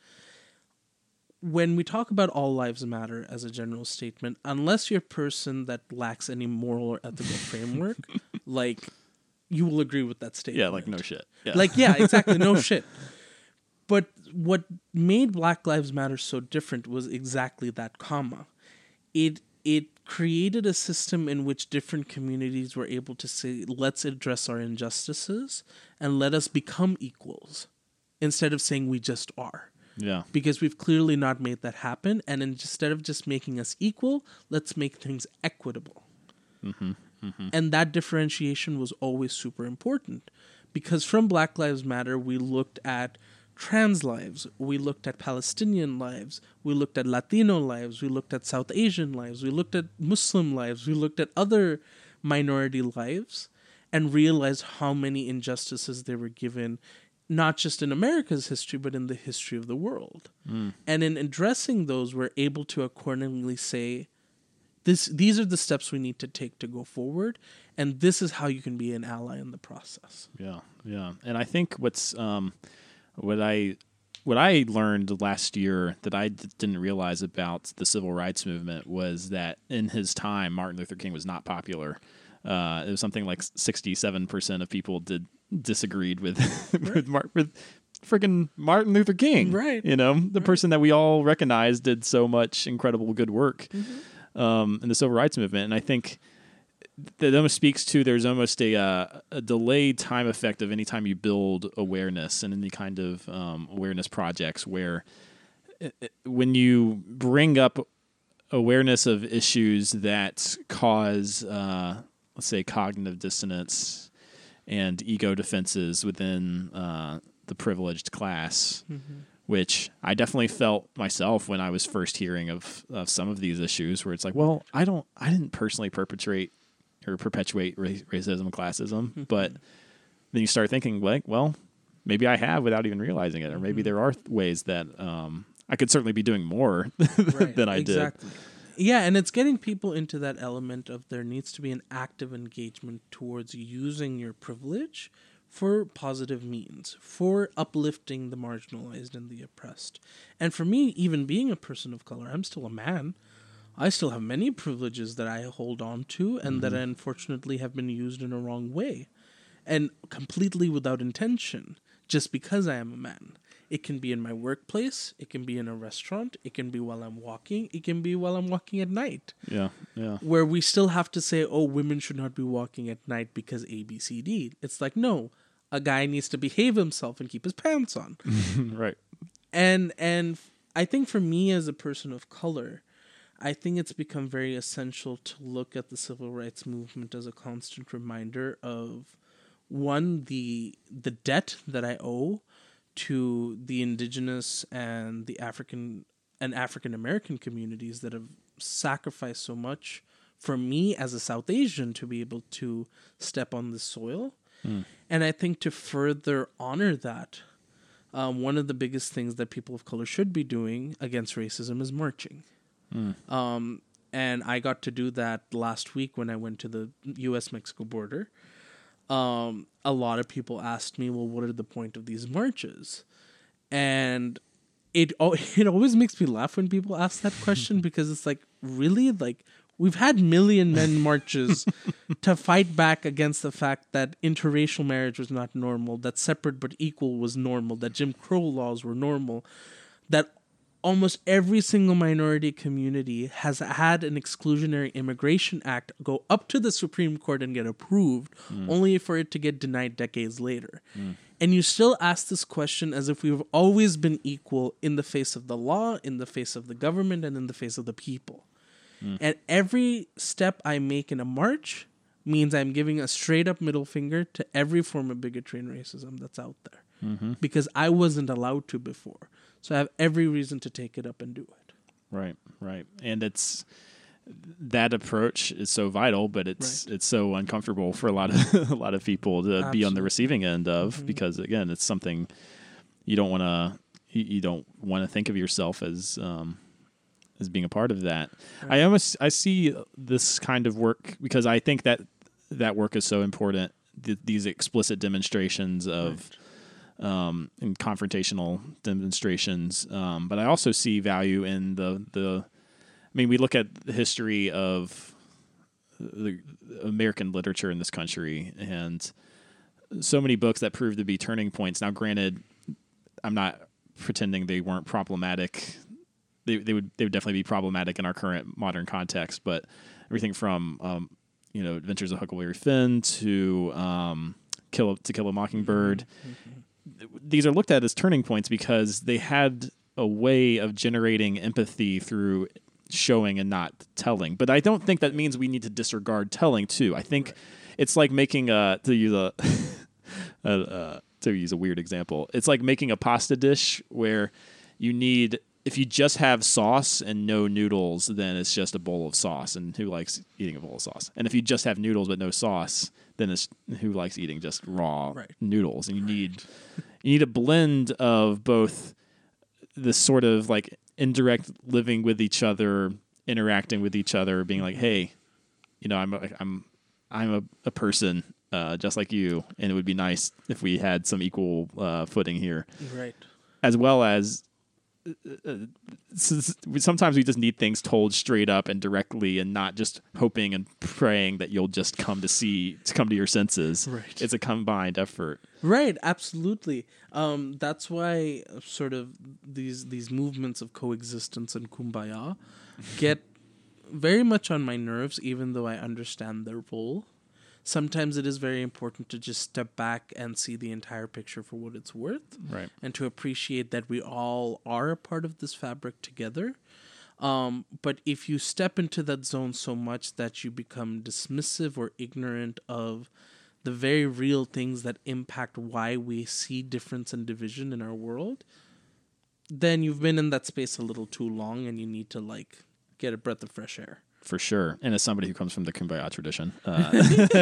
When we talk about all lives matter as a general statement, unless you're a person that lacks any moral or ethical framework, like, you will agree with that statement. Yeah, like no shit. Yeah. Like, yeah, exactly, no shit. But what made Black Lives Matter so different was exactly that comma. It it created a system in which different communities were able to say, let's address our injustices and let us become equals, instead of saying we just are. Yeah. Because we've clearly not made that happen. And instead of just making us equal, let's make things equitable. Mm-hmm. Mm-hmm. And that differentiation was always super important. Because from Black Lives Matter, we looked at trans lives, we looked at Palestinian lives, we looked at Latino lives, we looked at South Asian lives, we looked at Muslim lives, we looked at other minority lives, and realized how many injustices they were given, not just in America's history, but in the history of the world. Mm. And in addressing those, we're able to accordingly say, this, these are the steps we need to take to go forward, and this is how you can be an ally in the process. Yeah, yeah. And I think what's um, what I what I learned last year that I d- didn't realize about the civil rights movement was that in his time, Martin Luther King was not popular. Uh, it was something like sixty-seven percent of people did disagreed with Right. with, Mar- with freaking Martin Luther King. Right. You know, the Right. person that we all recognize did so much incredible good work Mm-hmm. um, in the civil rights movement. And I think that almost speaks to there's almost a, uh, a delayed time effect of any time you build awareness and any kind of um, awareness projects where it, it, when you bring up awareness of issues that cause, uh, let's say, cognitive dissonance and ego defenses within uh, the privileged class, Mm-hmm. which I definitely felt myself when I was first hearing of, of some of these issues, where it's like, well, I don't, I didn't personally perpetrate or perpetuate ra- racism and classism, Mm-hmm. but then you start thinking, like, well, maybe I have without even realizing it, or maybe Mm-hmm. there are th- ways that um, I could certainly be doing more Right, than I exactly. Yeah, and it's getting people into that element of there needs to be an active engagement towards using your privilege for positive means, for uplifting the marginalized and the oppressed. And for me, even being a person of color, I'm still a man. I still have many privileges that I hold on to and that unfortunately have been used in a wrong way and completely without intention just because I am a man. It can be in my workplace, it can be in a restaurant, it can be while I'm walking, it can be while I'm walking at night. Yeah, yeah. Where we still have to say, oh, women should not be walking at night because A, B, C, D. It's like, no, a guy needs to behave himself and keep his pants on. Right. And and I think for me as a person of color, I think it's become very essential to look at the civil rights movement as a constant reminder of, one, the the debt that I owe to the indigenous and the African and African American communities that have sacrificed so much for me as a South Asian to be able to step on this soil. Mm. And I think to further honor that, um, one of the biggest things that people of color should be doing against racism is marching. Mm. Um, and I got to do that last week when I went to the U S Mexico border. Um, a lot of people asked me, well, what are the point of these marches? And it it always makes me laugh when people ask that question because it's like, really? Like, we've had million men marches to fight back against the fact that interracial marriage was not normal, that separate but equal was normal, that Jim Crow laws were normal, that almost every single minority community has had an exclusionary immigration act go up to the Supreme Court and get approved, mm. only for it to get denied decades later. Mm. And you still ask this question as if we've always been equal in the face of the law, in the face of the government, and in the face of the people. Mm. And every step I make in a march means I'm giving a straight up middle finger to every form of bigotry and racism that's out there. Mm-hmm. Because I wasn't allowed to before. So I have every reason to take it up and do it. Right, right. And it's that approach is so vital, but it's right. it's so uncomfortable for a lot of a lot of people to Absolutely. Be on the receiving end of mm-hmm. because again, it's something you don't want to you, you don't want to think of yourself as um, as being a part of that. Right. I almost I see this kind of work because I think that that work is so important. Th- these explicit demonstrations of right. Um, in confrontational demonstrations, um, but I also see value in the the. I mean, we look at the history of the American literature in this country, and so many books that prove to be turning points. Now, granted, I'm not pretending they weren't problematic. They they would they would definitely be problematic in our current modern context. But everything from um, you know Adventures of Huckleberry Finn to um, Kill To Kill a Mockingbird. Mm-hmm. These are looked at as turning points because they had a way of generating empathy through showing and not telling. But I don't think that means we need to disregard telling too. I think right. it's like making a to use a, a uh, to use a weird example. It's like making a pasta dish where you need if you just have sauce and no noodles, then it's just a bowl of sauce. And who likes eating a bowl of sauce? And if you just have noodles but no sauce, then it's who likes eating just raw right. noodles? And you right. need you need a blend of both this sort of like indirect living with each other, interacting with each other, being like, hey, you know, I'm a, I'm I'm a, a person uh, just like you, and it would be nice if we had some equal uh, footing here, right? As well as. Uh, sometimes we just need things told straight up and directly, and not just hoping and praying that you'll just come to see, to come to your senses. Right. It's a combined effort. Right. Absolutely. Um, that's why sort of these these movements of coexistence and kumbaya get very much on my nerves, even though I understand their role. Sometimes it is very important to just step back and see the entire picture for what it's worth. Right. And to appreciate that we all are a part of this fabric together. Um, but if you step into that zone so much that you become dismissive or ignorant of the very real things that impact why we see difference and division in our world, then you've been in that space a little too long and you need to like get a breath of fresh air. For sure. And as somebody who comes from the Kumbaya tradition, uh,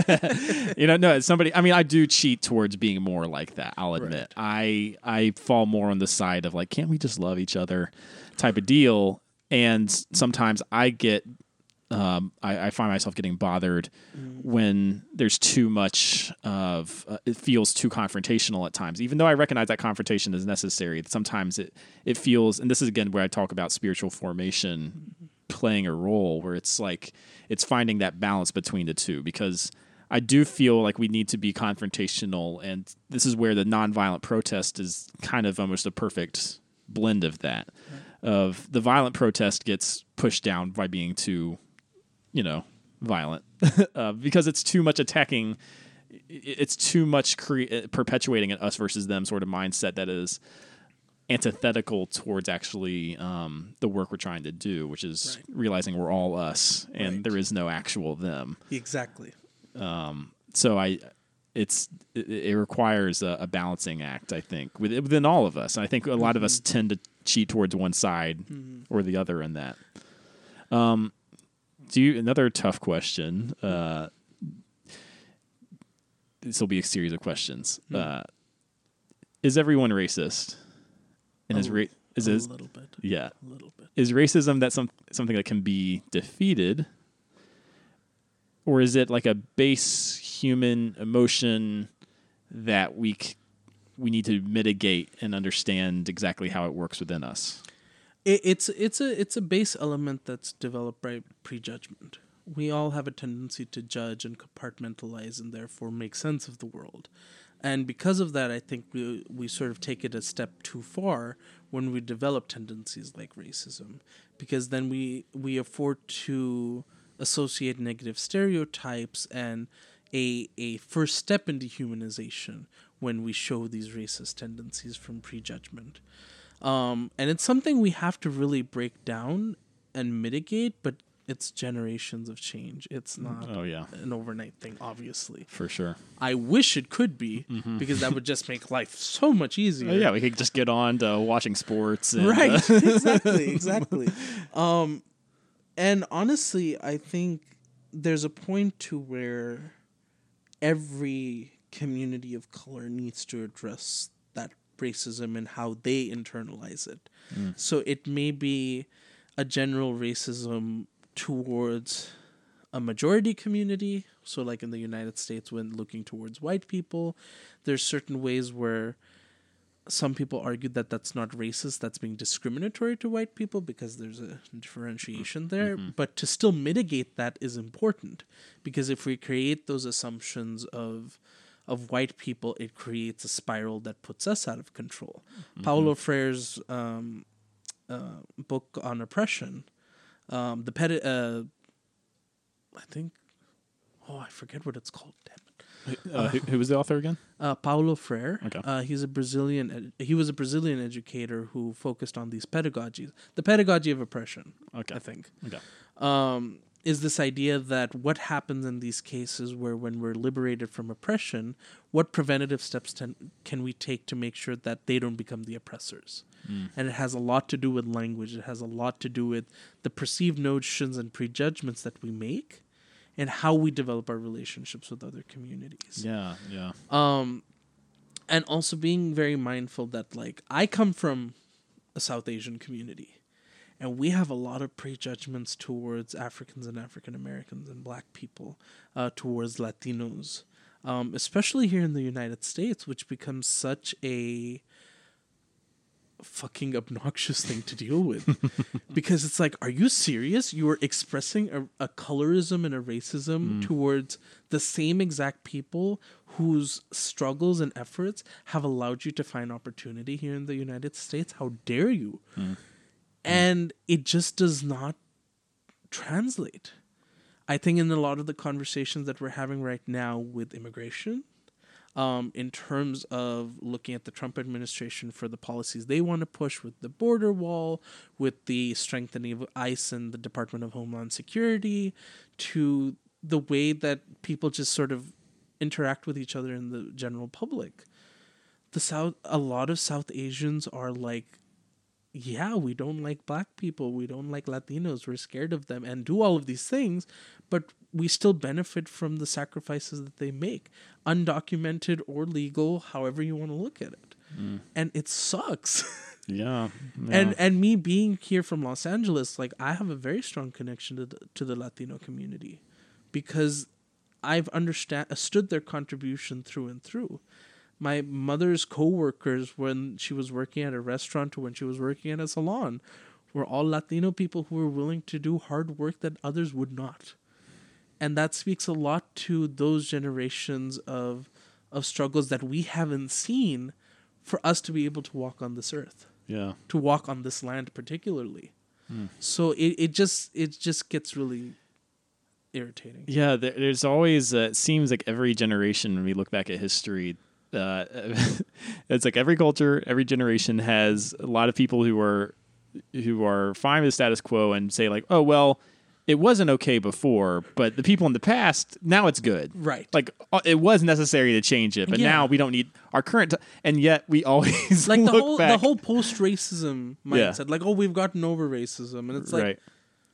you know, no, as somebody, I mean, I do cheat towards being more like that. I'll admit. Right. I I fall more on the side of like, can't we just love each other type of deal? And sometimes I get, um, I, I find myself getting bothered mm. when there's too much of, uh, it feels too confrontational at times, even though I recognize that confrontation is necessary. Sometimes it, it feels, and this is again where I talk about spiritual formation mm-hmm. playing a role, where it's like it's finding that balance between the two, because I do feel like we need to be confrontational, and this is where the nonviolent protest is kind of almost a perfect blend of that. Right. Of the violent protest gets pushed down by being too, you know, violent uh, because it's too much attacking. It's too much cre- perpetuating an us versus them sort of mindset that is antithetical towards actually um, the work we're trying to do, which is right. realizing we're all us and right. there is no actual them. Exactly. Um, so I, it's it, it requires a, a balancing act, I think, within, within all of us. And I think a lot mm-hmm. of us tend to cheat towards one side mm-hmm. or the other in that. Um, do you another tough question? Uh, this will be a series of questions. Mm-hmm. Uh, is everyone racist? And a, is ra- is a is, little bit. Yeah. A little bit. Is racism that some something that can be defeated? Or is it like a base human emotion that we c- we need to mitigate and understand exactly how it works within us? It, it's it's a it's a base element that's developed by prejudgment. We all have a tendency to judge and compartmentalize and therefore make sense of the world. And because of that, I think we we sort of take it a step too far when we develop tendencies like racism, because then we we afford to associate negative stereotypes and a a first step in dehumanization when we show these racist tendencies from prejudgment. Um, and it's something we have to really break down and mitigate, but it's generations of change. It's not oh, yeah. an overnight thing, obviously. For sure. I wish it could be, mm-hmm. because that would just make life so much easier. Oh, yeah, we could just get on to watching sports. And, right, uh, exactly, exactly. Um, and honestly, I think there's a point to where every community of color needs to address that racism and how they internalize it. Mm. So it may be a general racism towards a majority community. So like in the United States, when looking towards white people, there's certain ways where some people argue that that's not racist, that's being discriminatory to white people because there's a differentiation there. Mm-hmm. But to still mitigate that is important, because if we create those assumptions of of white people, it creates a spiral that puts us out of control. Mm-hmm. Paulo Freire's um, uh, book on oppression, um, the pedi- uh, I think, oh, I forget what it's called. Damn it. Uh, who, who was the author again? Uh, Paulo Freire. Okay. Uh, he's a Brazilian. Ed- he was a Brazilian educator who focused on these pedagogies, the pedagogy of oppression. Okay. I think. Okay. Um, is this idea that what happens in these cases where when we're liberated from oppression, what preventative steps ten, can we take to make sure that they don't become the oppressors? Mm. And it has a lot to do with language. It has a lot to do with the perceived notions and prejudgments that we make and how we develop our relationships with other communities. Yeah, yeah. Um, and also being very mindful that, like, I come from a South Asian community. And we have a lot of prejudgments towards Africans and African Americans and Black people, uh, towards Latinos, um, especially here in the United States, which becomes such a fucking obnoxious thing to deal with. Because it's like, are you serious? You are expressing a, a colorism and a racism mm. towards the same exact people whose struggles and efforts have allowed you to find opportunity here in the United States? How dare you? Mm. And it just does not translate. I think in a lot of the conversations that we're having right now with immigration, um, in terms of looking at the Trump administration for the policies they want to push with the border wall, with the strengthening of ICE and the Department of Homeland Security, to the way that people just sort of interact with each other in the general public. The South, a lot of South Asians are like, yeah, we don't like Black people, we don't like Latinos, we're scared of them, and do all of these things, but we still benefit from the sacrifices that they make, undocumented or legal, however you want to look at it. Mm. And it sucks. yeah, yeah. And and me being here from Los Angeles, like, I have a very strong connection to the, to the Latino community because I've understand, understood their contribution through and through. My mother's co-workers, when she was working at a restaurant or when she was working at a salon, were all Latino people who were willing to do hard work that others would not. And that speaks a lot to those generations of of struggles that we haven't seen for us to be able to walk on this earth. Yeah. To walk on this land particularly. Hmm. So it, it just it just gets really irritating. Yeah, there's always, uh, it seems like every generation, when we look back at history, Uh, it's like every culture, every generation has a lot of people who are who are fine with the status quo and say like, oh, well, it wasn't okay before, but the people in the past, now it's good. Right. Like, it was necessary to change it, but yeah. now we don't need our current, t- and yet we always like the look whole back. the whole post-racism mindset. Yeah. Like, oh, we've gotten over racism, and it's like, right.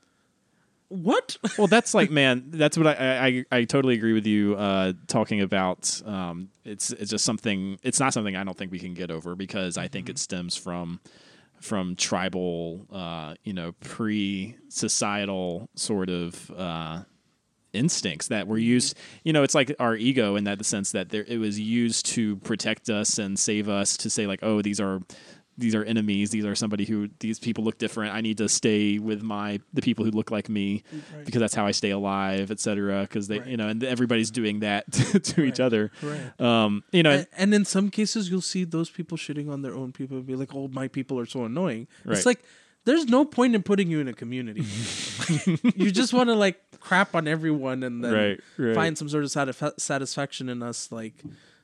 What? Well, that's like, man, that's what I I, I totally agree with you. Uh, talking about um, it's it's just something. It's not something I don't think we can get over because I think mm-hmm. it stems from from tribal, uh, you know, pre-societal sort of uh, instincts that were used. You know, it's like our ego in that the sense that there it was used to protect us and save us. To say like, oh, these are. These are enemies. These are somebody who these people look different. I need to stay with my the people who look like me right. because that's how I stay alive, et cetera. Because they, right. you know, and everybody's doing that to, to right. each other. Right. Um, you know, and, and in some cases, you'll see those people shitting on their own people and be like, "Oh, my people are so annoying." Right. It's like there's no point in putting you in a community. You just want to like crap on everyone and then right. Right. find some sort of satisf- satisfaction in us, like.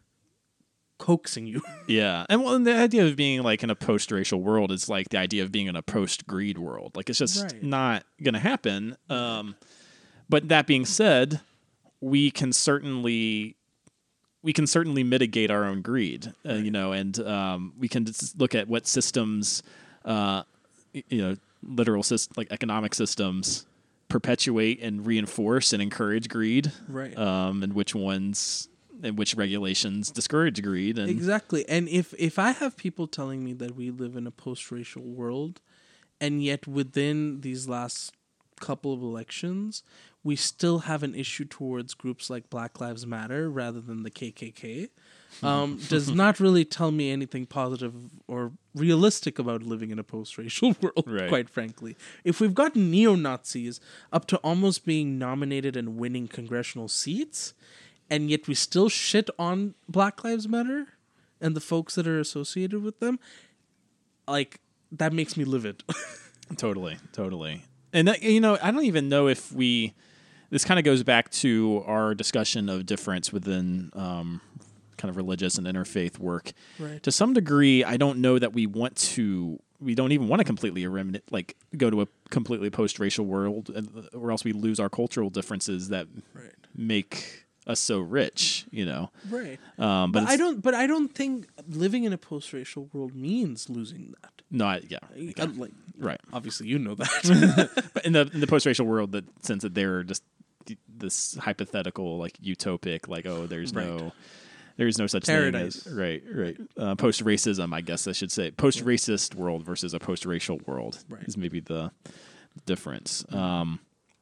Coaxing you. Yeah. And well, and the idea of being like in a post-racial world is like the idea of being in a post-greed world. Like it's just right. not going to happen. Um, but that being said, we can certainly we can certainly mitigate our own greed, uh, right. you know, and um, we can just look at what systems, uh, you know, literal systems, like economic systems perpetuate and reinforce and encourage greed. Right. Um, and which ones... and which regulations discourage greed. And exactly. And if, if I have people telling me that we live in a post-racial world, and yet within these last couple of elections, we still have an issue towards groups like Black Lives Matter rather than the K K K, um, does not really tell me anything positive or realistic about living in a post-racial world, right. quite frankly. If we've got neo-Nazis up to almost being nominated and winning congressional seats... and yet we still shit on Black Lives Matter and the folks that are associated with them, like, that makes me livid. Totally, totally. And, that, you know, I don't even know if we... this kind of goes back to our discussion of difference within um, kind of religious and interfaith work. Right. To some degree, I don't know that we want to. We don't even want to completely eliminate, like, go to a completely post-racial world, or else we lose our cultural differences that Right. make us so rich. You know. Right. Um, but But I it's- don't. But I don't think living in a post-racial world means losing that. No, I, yeah, Uh, like, right. obviously, you know that. But in the in the post-racial world, that sense that they're just this hypothetical, like utopic, like oh, there's Right. no, there's no such Paradise. thing as right, right. Uh, post-racism, I guess I should say, post-racist world versus a post-racial world Right. is maybe the difference. Um,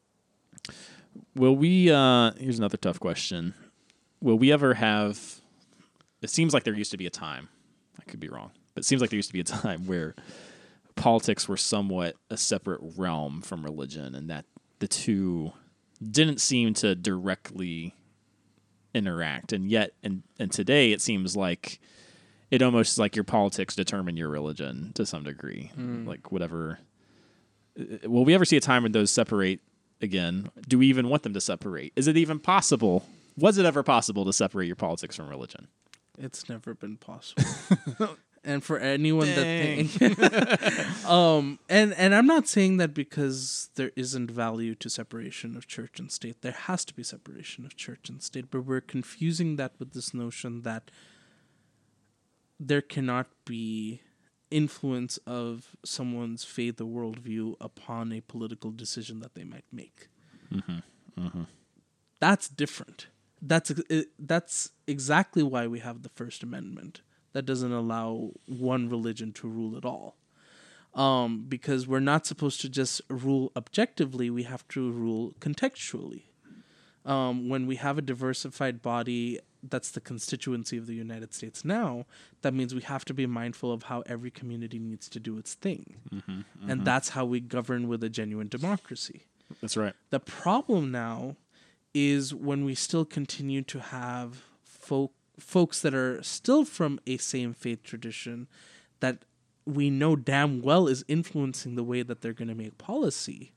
will we? Uh, here's another tough question. Will we ever have? It seems like there used to be a time. I could be wrong, but it seems like there used to be a time where politics were somewhat a separate realm from religion, and that the two didn't seem to directly interact. And yet, and and today it seems like it almost like your politics determine your religion to some degree. Like whatever. Will we ever see a time when those separate again? Do we even want them to separate? Is it even possible? Was it ever possible to separate your politics from religion? It's never been possible. And for anyone Dang. that think, um, and and I'm not saying that because there isn't value to separation of church and state. There has to be separation of church and state, but we're confusing that with this notion that there cannot be influence of someone's faith or worldview upon a political decision that they might make. Mm-hmm. Mm-hmm. That's different. That's it, that's exactly why we have the First Amendment. That doesn't allow one religion to rule at all. Um, because we're not supposed to just rule objectively, we have to rule contextually. Um, when we have a diversified body that's the constituency of the United States now, that means we have to be mindful of how every community needs to do its thing. Mm-hmm. Mm-hmm. And that's how we govern with a genuine democracy. That's right. The problem now is when we still continue to have folk folks that are still from a same faith tradition that we know damn well is influencing the way that they're going to make policy.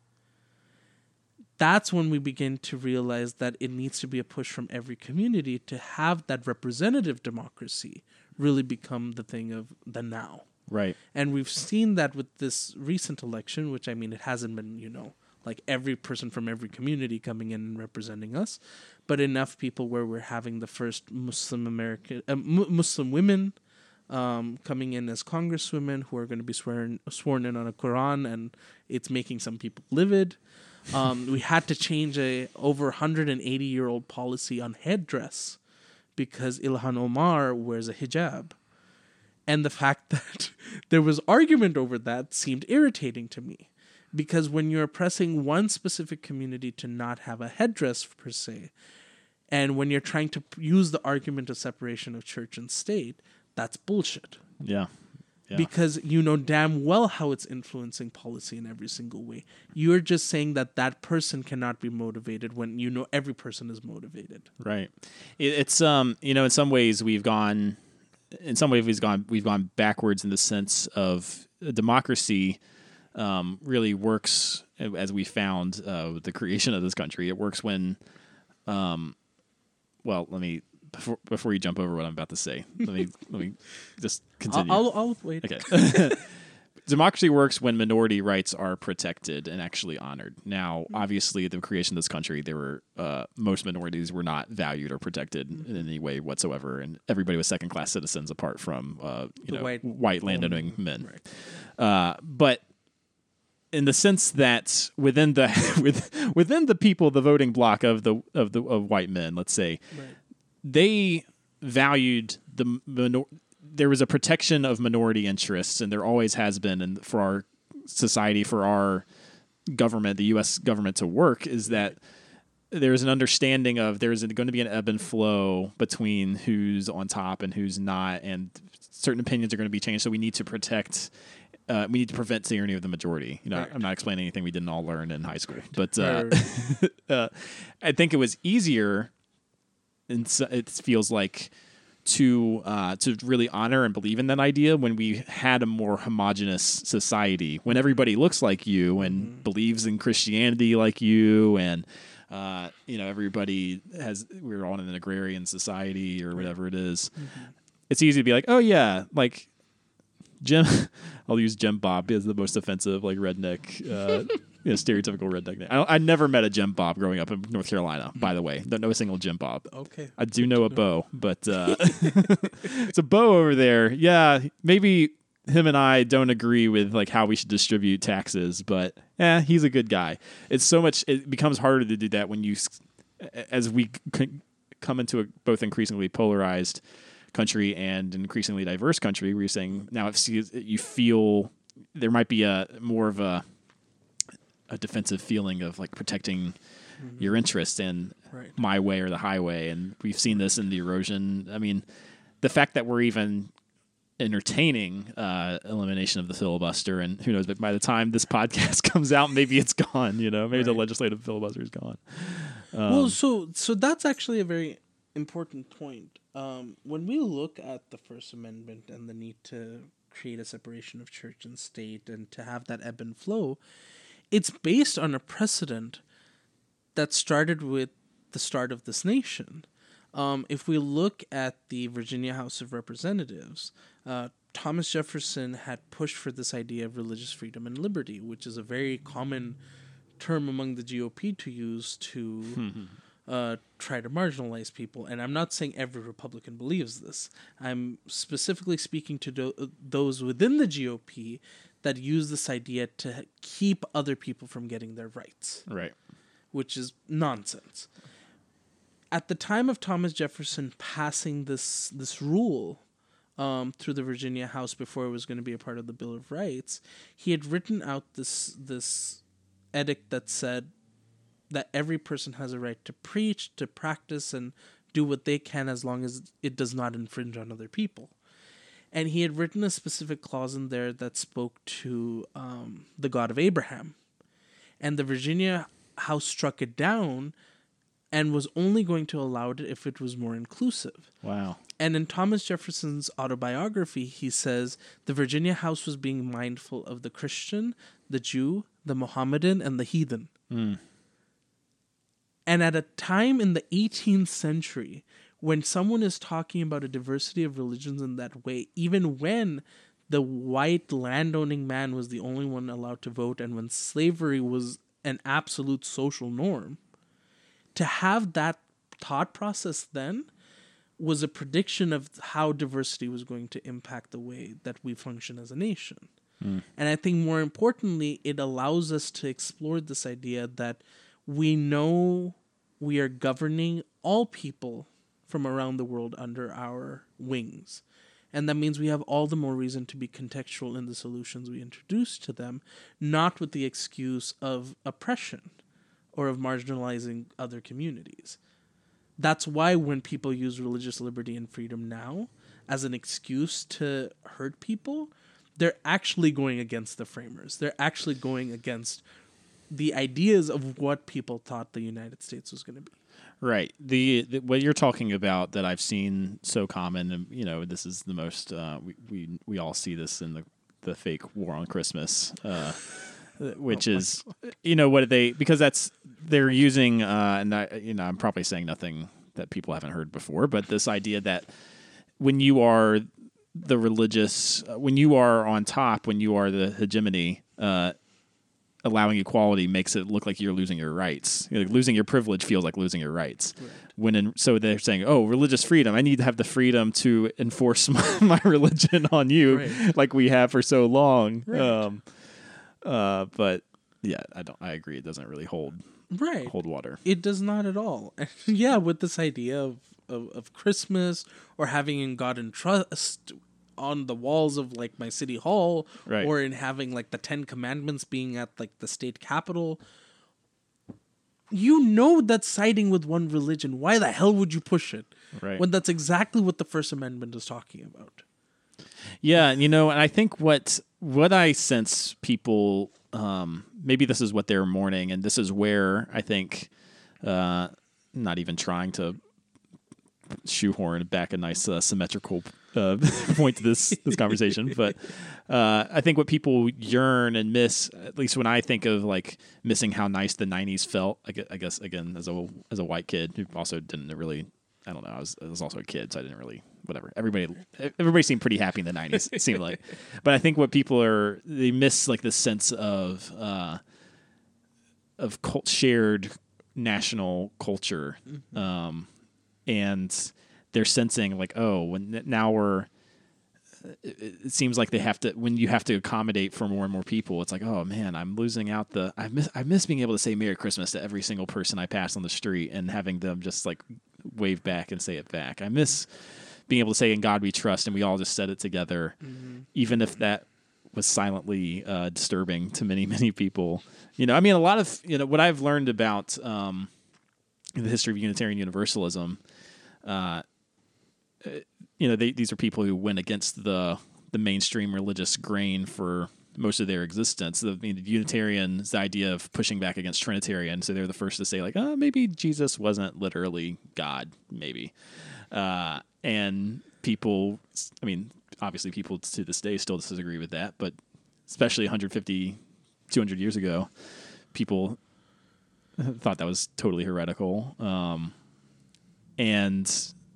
That's when we begin to realize that it needs to be a push from every community to have that representative democracy really become the thing of the now. Right. And we've seen that with this recent election, which, I mean, it hasn't been, you know, like every person from every community coming in and representing us, but enough people where we're having the first Muslim American, uh, mu- Muslim women um, coming in as congresswomen who are going to be sworn sworn in on a Quran, and it's making some people livid. Um, we had to change a over one hundred eighty year old policy on headdress because Ilhan Omar wears a hijab. And the fact that there was argument over that seemed irritating to me. Because when you're oppressing one specific community to not have a headdress per se, and when you're trying to p- use the argument of separation of church and state, that's bullshit. Yeah. Yeah. Because you know damn well how it's influencing policy in every single way. You're just saying that that person cannot be motivated when you know every person is motivated. Right. It, it's um you know in some ways we've gone in some ways we've gone we've gone backwards in the sense of democracy. Um, really works as we found uh, with the creation of this country. It works when, um, well, let me before before you jump over what I'm about to say. Let me let me just continue. I'll, I'll, I'll wait. Okay. Democracy works when minority rights are protected and actually honored. Now, obviously, the creation of this country, there were uh, most minorities were not valued or protected in any way whatsoever, and everybody was second-class citizens apart from uh, you The know white- white landowning men. Right. Uh, but in the sense that within the with, within the people, the voting bloc of the of the of white men, let's say, Right. they valued the minor- there was a protection of minority interests, and there always has been, and for our society, for our government, the U S government to work, is that there's an understanding of there's going to be an ebb and flow between who's on top and who's not, and certain opinions are going to be changed. So we need to protect. Uh, we need to prevent tyranny of the majority. You know, Right. I'm not explaining anything we didn't all learn in high school, but uh, Right. uh, I think it was easier. And so it feels like to uh, to really honor and believe in that idea when we had a more homogenous society, when everybody looks like you and Mm-hmm. believes in Christianity like you and Uh, you know, everybody has, we're all in an agrarian society or whatever it is. Mm-hmm. It's easy to be like, oh yeah, like Jim, I'll use Jim Bob as the most offensive, like redneck, uh, you know, stereotypical redneck name. I, I never met a Jim Bob growing up in North Carolina, by the way. Don't know a single Jim Bob. Okay. I do know a Bo, but uh, it's a Bo over there. Yeah, maybe him and I don't agree with like how we should distribute taxes, but yeah, he's a good guy. It's so much. It becomes harder to do that when you, as we c- come into a both increasingly polarized country and an increasingly diverse country, where you're saying now if you feel there might be a more of a a defensive feeling of like protecting mm-hmm. your interests and right. my way or the highway, and we've seen this in the erosion. I mean, the fact that we're even entertaining uh, elimination of the filibuster, and who knows, but by the time this podcast comes out, maybe it's gone. You know, maybe right. the legislative filibuster is gone. Um, well, so so that's actually a very important point. Um, when we look at the First Amendment and the need to create a separation of church and state and to have that ebb and flow, it's based on a precedent that started with the start of this nation. Um, if we look at the Virginia House of Representatives, uh, Thomas Jefferson had pushed for this idea of religious freedom and liberty, which is a very common term among the G O P to use to mm-hmm. uh, try to marginalize people. And I'm not saying every Republican believes this. I'm specifically speaking to do- those within the G O P that use this idea to keep other people from getting their rights. Right. Which is nonsense. At the time of Thomas Jefferson passing this this rule um, through the Virginia House before it was going to be a part of the Bill of Rights, he had written out this this edict that said that every person has a right to preach, to practice, and do what they can as long as it does not infringe on other people. And he had written a specific clause in there that spoke to um, the God of Abraham. And the Virginia House struck it down and was only going to allow it if it was more inclusive. Wow. And in Thomas Jefferson's autobiography, he says the Virginia House was being mindful of the Christian, the Jew, the Mohammedan, and the heathen. Mm. And at a time in the eighteenth century, when someone is talking about a diversity of religions in that way, even when the white landowning man was the only one allowed to vote and when slavery was an absolute social norm, to have that thought process then was a prediction of how diversity was going to impact the way that we function as a nation. Mm. And I think more importantly, it allows us to explore this idea that we know we are governing all people from around the world under our wings. And that means we have all the more reason to be contextual in the solutions we introduce to them, not with the excuse of oppression or of marginalizing other communities. That's why when people use religious liberty and freedom now as an excuse to hurt people, they're actually going against the framers. They're actually going against the ideas of what people thought the United States was going to be. Right. The, the what you're talking about that I've seen so common, and you know, this is the most uh, we, we we all see this in the the fake War on Christmas, uh, which oh is God. you know what they because that's they're using uh, and I, you know I'm probably saying nothing that people haven't heard before, but this idea that when you are the religious, uh, when you are on top, when you are the hegemony. Uh, allowing equality makes it look like you're losing your rights. You're like losing your privilege feels like losing your rights. Right. When in, so they're saying, oh, religious freedom. I need to have the freedom to enforce my, my religion on you right. like we have for so long. Right. Um, uh, but yeah, I don't, I agree. It doesn't really hold, right. hold water. It does not at all. yeah. With this idea of, of, of Christmas or having in God and trust on the walls of like my city hall right. or in having like the Ten Commandments being at like the state capitol, you know that's siding with one religion. Why the hell would you push it? Right. When that's exactly what the First Amendment is talking about. Yeah. You know, and I think what, what I sense people, um, maybe this is what they're mourning, and this is where I think, uh, not even trying to shoehorn back a nice uh, symmetrical uh, point to this this conversation, but uh, I think what people yearn and miss, at least when I think of like missing how nice the nineties felt, I gue- I guess again as a as a white kid who also didn't really, I don't know, I was I was also a kid, so I didn't really whatever. Everybody everybody seemed pretty happy in the nineties. It seemed like, but I think what people are they miss like the sense of uh, of cult- shared national culture, mm-hmm. um, and they're sensing like, oh, when now we're, it, it seems like they have to, when you have to accommodate for more and more people, it's like, oh man, I'm losing out the, I miss, I miss being able to say Merry Christmas to every single person I pass on the street and having them just like wave back and say it back. I miss being able to say, in God we trust, and we all just said it together, mm-hmm. even if that was silently uh, disturbing to many, many people. You know, I mean, a lot of, you know, what I've learned about um, the history of Unitarian Universalism, uh, you know, they, these are people who went against the the mainstream religious grain for most of their existence. The, I mean, the Unitarians, the idea of pushing back against Trinitarian, so they're the first to say, like, oh, maybe Jesus wasn't literally God, maybe. Uh, and people, I mean, obviously people to this day still disagree with that, but especially one hundred fifty, two hundred years ago, people thought that was totally heretical. Um, and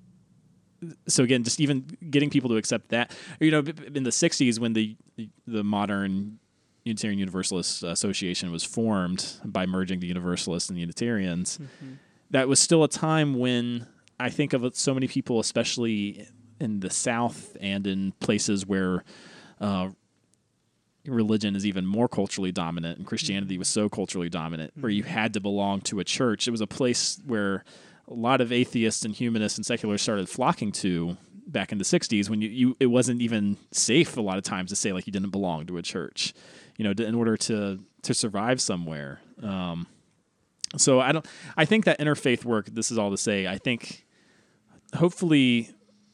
so again, just even getting people to accept that, you know, in the sixties when the the modern Unitarian Universalist Association was formed by merging the Universalists and the Unitarians, mm-hmm. that was still a time when I think of so many people, especially in the South and in places where uh, religion is even more culturally dominant and Christianity mm-hmm. was so culturally dominant, mm-hmm. where you had to belong to a church. It was a place where a lot of atheists and humanists and secularists started flocking to back in the sixties when you, you it wasn't even safe a lot of times to say like you didn't belong to a church, you know, to, in order to to survive somewhere. Um, so I don't. I think that interfaith work. This is all to say. I think hopefully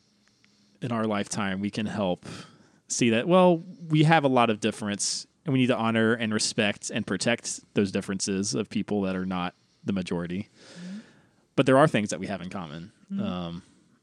in our lifetime we can help see that. Well, we have a lot of difference, and we need to honor and respect and protect those differences of people that are not the majority. Mm-hmm. But there are things that we have in common. Mm. Um,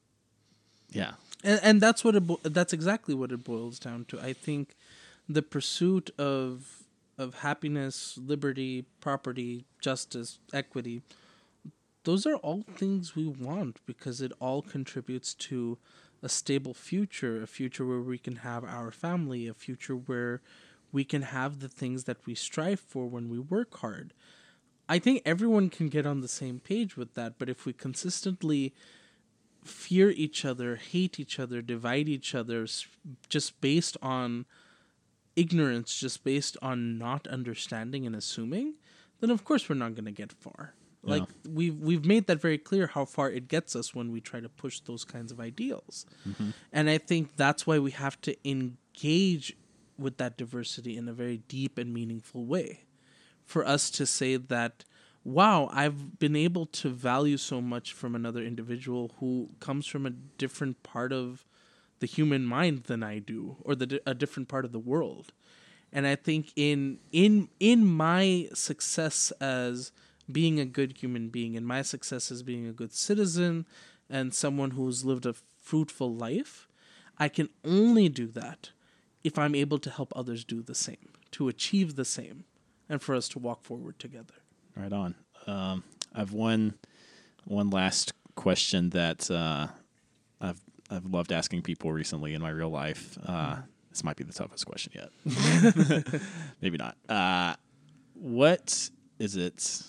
yeah. And, and that's what it bo- that's exactly what it boils down to. I think the pursuit of of happiness, liberty, property, justice, equity, those are all things we want because it all contributes to a stable future, a future where we can have our family, a future where we can have the things that we strive for when we work hard. I think everyone can get on the same page with that, but if we consistently fear each other, hate each other, divide each other, just based on ignorance, just based on not understanding and assuming, then of course we're not going to get far. Yeah. Like we've we've made that very clear how far it gets us when we try to push those kinds of ideals. Mm-hmm. And I think that's why we have to engage with that diversity in a very deep and meaningful way. For us to say that, wow, I've been able to value so much from another individual who comes from a different part of the human mind than I do, or the a different part of the world. And I think in in in my success as being a good human being, and my success as being a good citizen and someone who's lived a fruitful life, I can only do that if I'm able to help others do the same, to achieve the same, and for us to walk forward together. Right on. Um, I've one one last question that uh, I've I've loved asking people recently in my real life. Uh, this might be the toughest question yet. Maybe not. Uh, what is it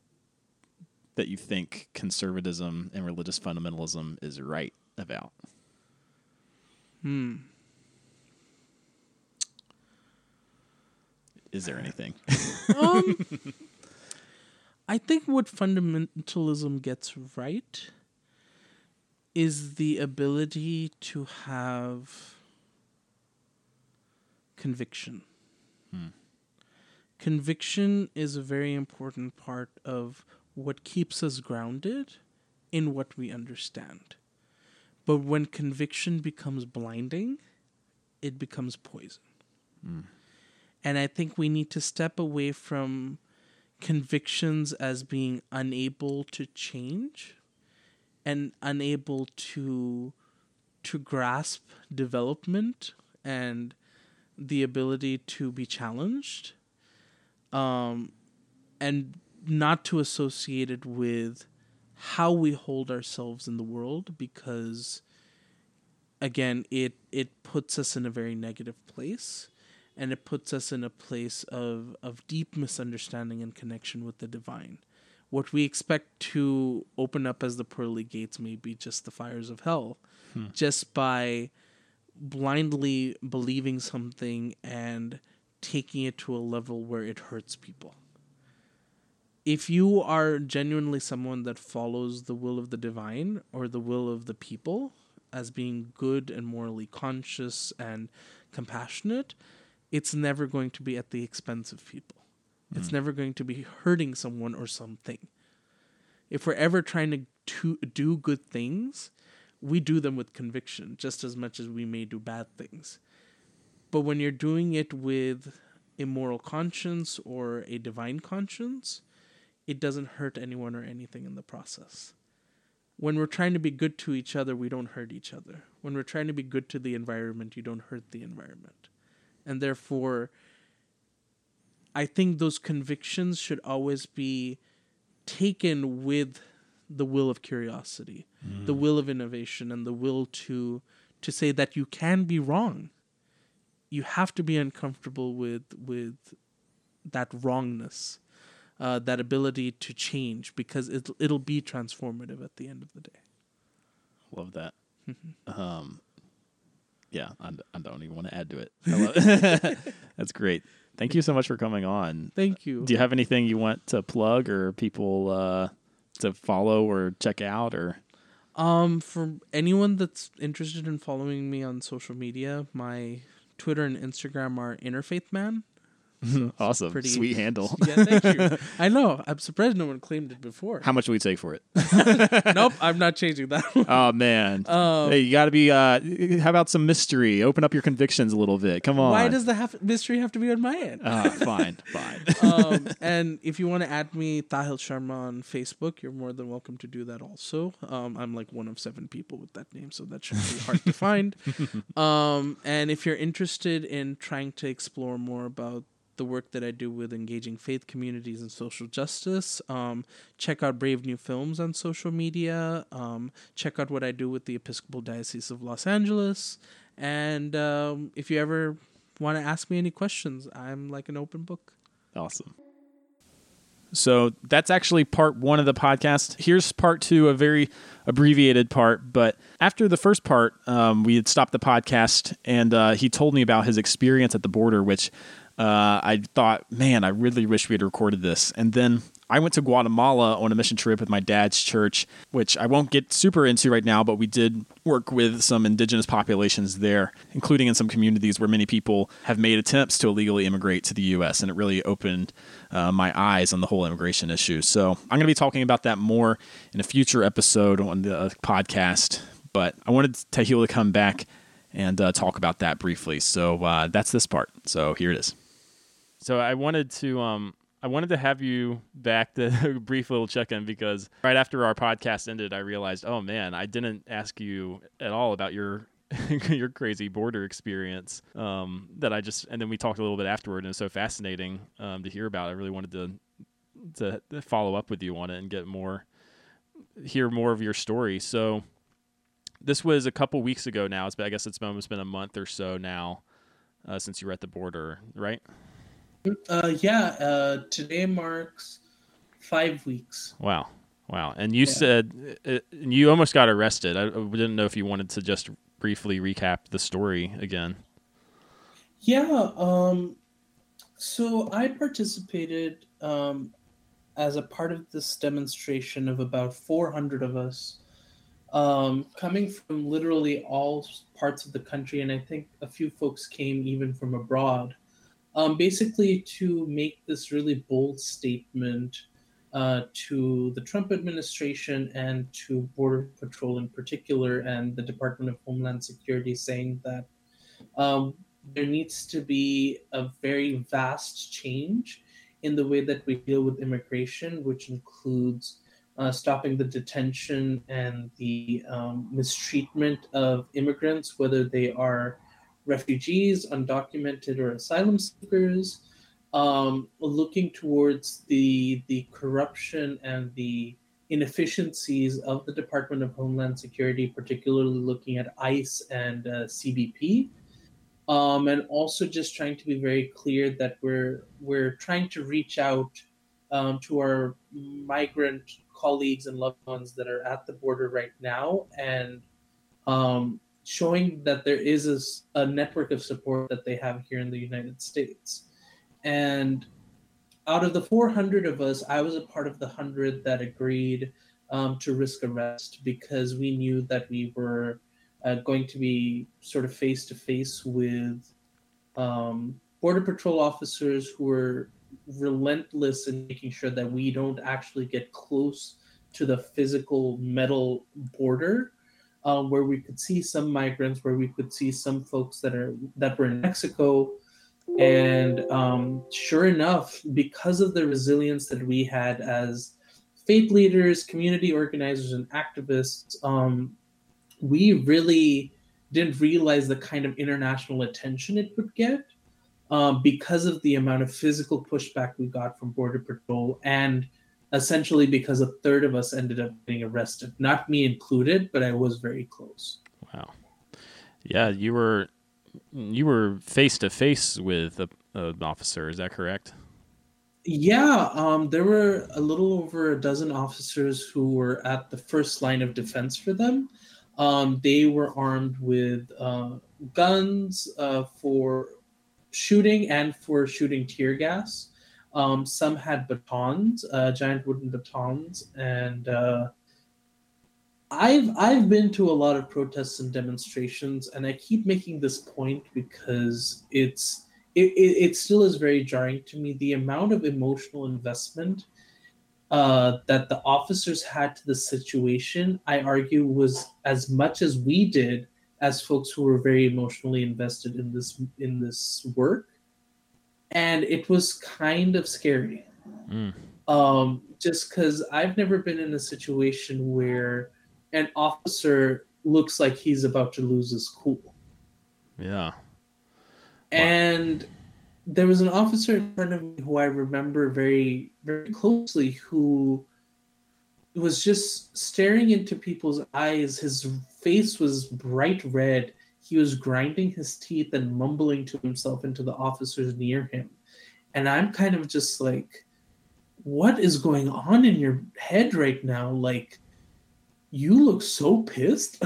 that you think conservatism and religious fundamentalism is right about? Hmm. Is there anything? um, I think what fundamentalism gets right is the ability to have conviction. Hmm. Conviction is a very important part of what keeps us grounded in what we understand. But when conviction becomes blinding, it becomes poison. Hmm. And I think we need to step away from convictions as being unable to change and unable to to grasp development and the ability to be challenged, um, and not to associate it with how we hold ourselves in the world, because again, it it puts us in a very negative place, and it puts us in a place of of deep misunderstanding and connection with the divine. What we expect to open up as the pearly gates may be just the fires of hell, hmm. just by blindly believing something and taking it to a level where it hurts people. If you are genuinely someone that follows the will of the divine or the will of the people as being good and morally conscious and compassionate, it's never going to be at the expense of people. Mm. It's never going to be hurting someone or something. If we're ever trying to, to do good things, we do them with conviction just as much as we may do bad things. But when you're doing it with a moral conscience or a divine conscience, it doesn't hurt anyone or anything in the process. When we're trying to be good to each other, we don't hurt each other. When we're trying to be good to the environment, you don't hurt the environment. And therefore, I think those convictions should always be taken with the will of curiosity, mm. the will of innovation, and the will to to say that you can be wrong. You have to be uncomfortable with with that wrongness, uh, that ability to change, because it, it'll be transformative at the end of the day. Love that. um, yeah, I, I don't even want to add to it. I love it. That's great. Thank you so much for coming on. Thank you. Do you have anything you want to plug or people uh, to follow or check out? Or um, for anyone that's interested in following me on social media, my Twitter and Instagram are Interfaithman. So awesome. Pretty sweet handle. Yeah, thank you. I know. I'm surprised no one claimed it before. How much will we take for it? Nope, I'm not changing that one. Oh, man. Um, hey, you got to be, uh, how about some mystery? Open up your convictions a little bit. Come on. Why does the have, mystery have to be on my end? Uh, fine, fine. um, and if you want to add me, Tahil Sharma on Facebook, you're more than welcome to do that also. Um, I'm like one of seven people with that name, so that shouldn't be hard to find. Um, and if you're interested in trying to explore more about the work that I do with engaging faith communities and social justice, um, check out Brave New Films on social media. Um, check out what I do with the Episcopal Diocese of Los Angeles. And um, if you ever want to ask me any questions, I'm like an open book. Awesome. So that's actually part one of the podcast. Here's part two, a very abbreviated part. But after the first part, um, we had stopped the podcast, and uh, he told me about his experience at the border, which Uh, I thought, man, I really wish we had recorded this. And then I went to Guatemala on a mission trip with my dad's church, which I won't get super into right now, but we did work with some indigenous populations there, including in some communities where many people have made attempts to illegally immigrate to the U S, and it really opened uh, my eyes on the whole immigration issue. So I'm going to be talking about that more in a future episode on the uh, podcast, but I wanted Tahil to come back and uh, talk about that briefly. So uh, that's this part. So here it is. So I wanted to um I wanted to have you back to a brief little check-in, because right after our podcast ended, I realized, oh man, I didn't ask you at all about your your crazy border experience. Um, that I just and then we talked a little bit afterward, and it was so fascinating um, to hear about. I really wanted to to follow up with you on it and get more hear more of your story. So this was a couple weeks ago now. It's been, I guess it's almost been a month or so now uh, since you were at the border, right? Uh, yeah, uh, today marks five weeks. Wow. Wow. And you yeah. said uh, you almost got arrested. I didn't know if you wanted to just briefly recap the story again. Yeah. Um, so I participated um, as a part of this demonstration of about four hundred of us um, coming from literally all parts of the country. And I think a few folks came even from abroad. Um, basically to make this really bold statement uh, to the Trump administration and to Border Patrol in particular, and the Department of Homeland Security, saying that um, there needs to be a very vast change in the way that we deal with immigration, which includes uh, stopping the detention and the um, mistreatment of immigrants, whether they are refugees, undocumented, or asylum seekers, um, looking towards the the corruption and the inefficiencies of the Department of Homeland Security, particularly looking at ICE and uh, C B P, um, and also just trying to be very clear that we're we're trying to reach out um, to our migrant colleagues and loved ones that are at the border right now, and um, showing that there is a, s- a network of support that they have here in the United States. And out of the four hundred of us, I was a part of the one hundred that agreed um, to risk arrest because we knew that we were uh, going to be sort of face to face with um, Border Patrol officers who were relentless in making sure that we don't actually get close to the physical metal border, um, where we could see some migrants, where we could see some folks that are that were in Mexico. And um, sure enough, because of the resilience that we had as faith leaders, community organizers, and activists, um, we really didn't realize the kind of international attention it would get um, because of the amount of physical pushback we got from Border Patrol, and essentially because a third of us ended up getting arrested. Not me included, but I was very close. Wow. Yeah, you were you were face to face with a, an officer. Is that correct? Yeah, um, there were a little over a dozen officers who were at the first line of defense for them. Um, they were armed with uh, guns uh, for shooting and for shooting tear gas. Um, some had batons, uh, giant wooden batons, and uh, I've I've been to a lot of protests and demonstrations, and I keep making this point because it's it, it, it still is very jarring to me the amount of emotional investment uh, that the officers had to the situation. I argue was as much as we did as folks who were very emotionally invested in this in this work, and it was kind of scary. Mm. Um, just because I've never been in a situation where an officer looks like he's about to lose his cool. Yeah. And there was an officer in front of me who I remember very, very closely who was just staring into people's eyes. His face was bright red. He was grinding his teeth and mumbling to himself into the officers near him. And I'm kind of just like, what is going on in your head right now? Like, you look so pissed.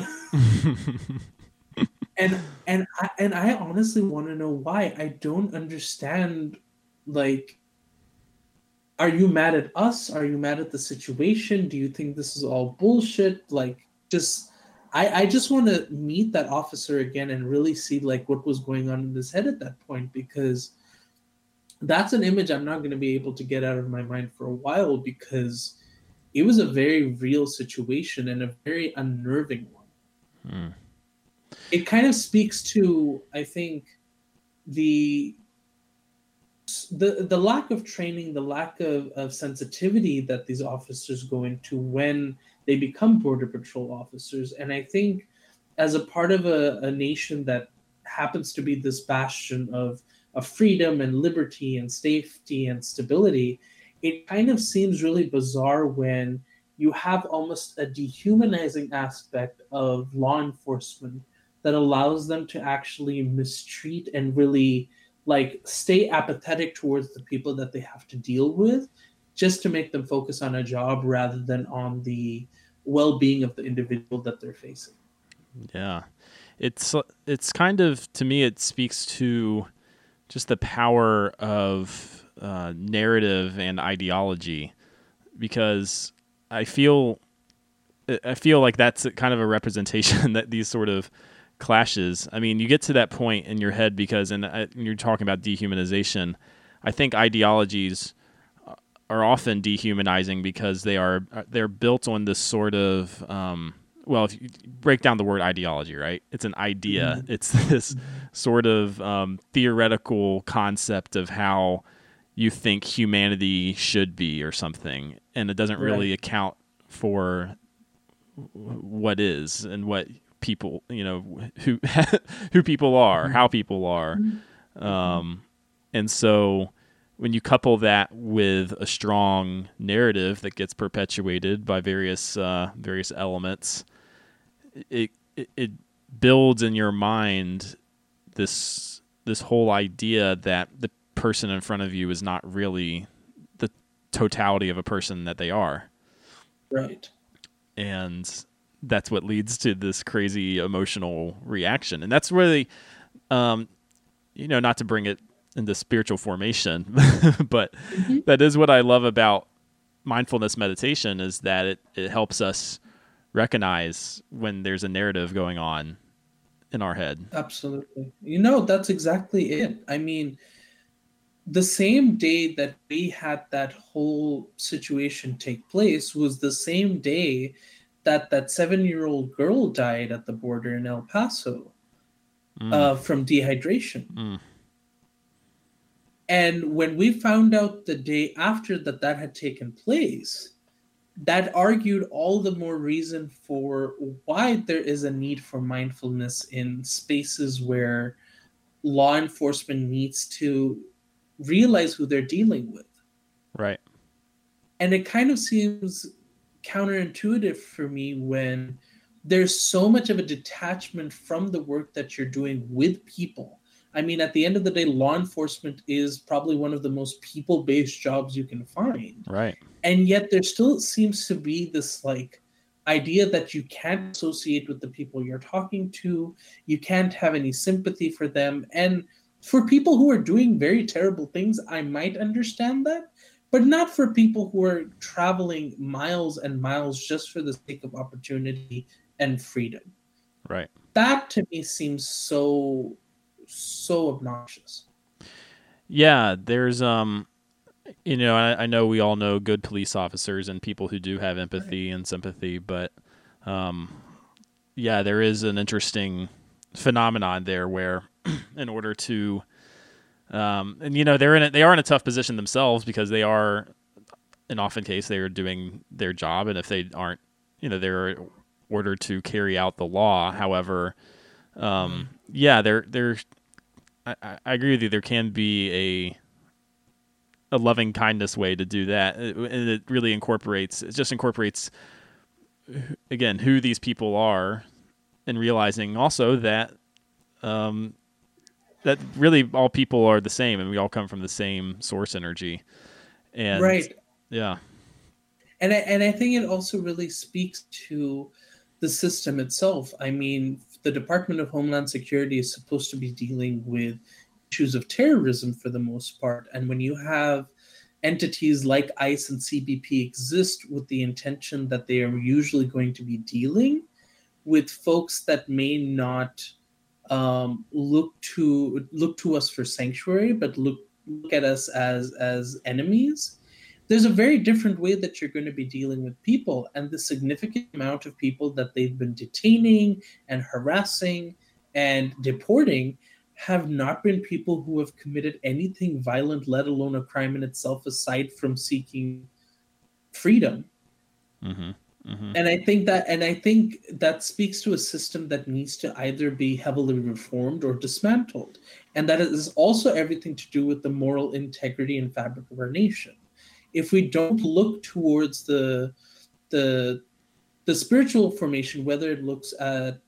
and and I, and I honestly want to know why. I don't understand. Like, are you mad at us? Are you mad at the situation? Do you think this is all bullshit? Like, just I, I just want to meet that officer again and really see like what was going on in his head at that point, because that's an image I'm not going to be able to get out of my mind for a while, because it was a very real situation and a very unnerving one. Mm. It kind of speaks to, I think, the the the lack of training, the lack of, of sensitivity that these officers go into when they become Border Patrol officers. And I think as a part of a, a nation that happens to be this bastion of, of freedom and liberty and safety and stability, it kind of seems really bizarre when you have almost a dehumanizing aspect of law enforcement that allows them to actually mistreat and really like stay apathetic towards the people that they have to deal with, just to make them focus on a job rather than on the well-being of the individual that they're facing. Yeah. It's it's kind of, to me, it speaks to just the power of uh, narrative and ideology, because I feel I feel like that's kind of a representation that these sort of clashes. I mean, you get to that point in your head because, and I, you're talking about dehumanization, I think ideologies are often dehumanizing because they are they're built on this sort of um, well, if you break down the word ideology, right? It's an idea. Mm-hmm. It's this sort of um, theoretical concept of how you think humanity should be or something, and it doesn't really right. account for what is and what people, you know, who who people are, how people are. Um, and so when you couple that with a strong narrative that gets perpetuated by various uh, various elements, it, it it builds in your mind this this whole idea that the person in front of you is not really the totality of a person that they are. Right. And that's what leads to this crazy emotional reaction. And that's really, um, you know, not to bring it into spiritual formation, but mm-hmm. that is what I love about mindfulness meditation, is that it, it helps us recognize when there's a narrative going on in our head. Absolutely. You know, that's exactly it. I mean, the same day that we had that whole situation take place was the same day that that seven-year-old girl died at the border in El Paso mm. uh, from dehydration. Mm. And when we found out the day after that that had taken place, that argued all the more reason for why there is a need for mindfulness in spaces where law enforcement needs to realize who they're dealing with. Right. And it kind of seems counterintuitive for me when there's so much of a detachment from the work that you're doing with people. I mean, at the end of the day, law enforcement is probably one of the most people-based jobs you can find. Right. And yet there still seems to be this like idea that you can't associate with the people you're talking to. You can't have any sympathy for them. And for people who are doing very terrible things, I might understand that, but not for people who are traveling miles and miles just for the sake of opportunity and freedom. Right. That to me seems so, so obnoxious. Yeah, there's, um, you know, I, I know we all know good police officers and people who do have empathy right. and sympathy, but, um, yeah, there is an interesting phenomenon there where, in order to, um, and you know, they're in a, they are in a tough position themselves because they are, in often case, they are doing their job, and if they aren't, you know, they're ordered to carry out the law. However, um, yeah, there, there, I, I agree with you. There can be a, a loving kindness way to do that, and it really incorporates. It just incorporates, again, who these people are, and realizing also that, um. that really all people are the same, and we all come from the same source energy. And right. Yeah. And I, and I think it also really speaks to the system itself. I mean, the Department of Homeland Security is supposed to be dealing with issues of terrorism for the most part. And when you have entities like ICE and C B P exist with the intention that they are usually going to be dealing with folks that may not Um, look to look to us for sanctuary, but look look at us as as enemies. There's a very different way that you're going to be dealing with people, and the significant amount of people that they've been detaining and harassing and deporting have not been people who have committed anything violent, let alone a crime in itself, aside from seeking freedom. Mm-hmm. Mm-hmm. And I think that, and I think that speaks to a system that needs to either be heavily reformed or dismantled, and that is also everything to do with the moral integrity and fabric of our nation. If we don't look towards the the the spiritual formation, whether it looks at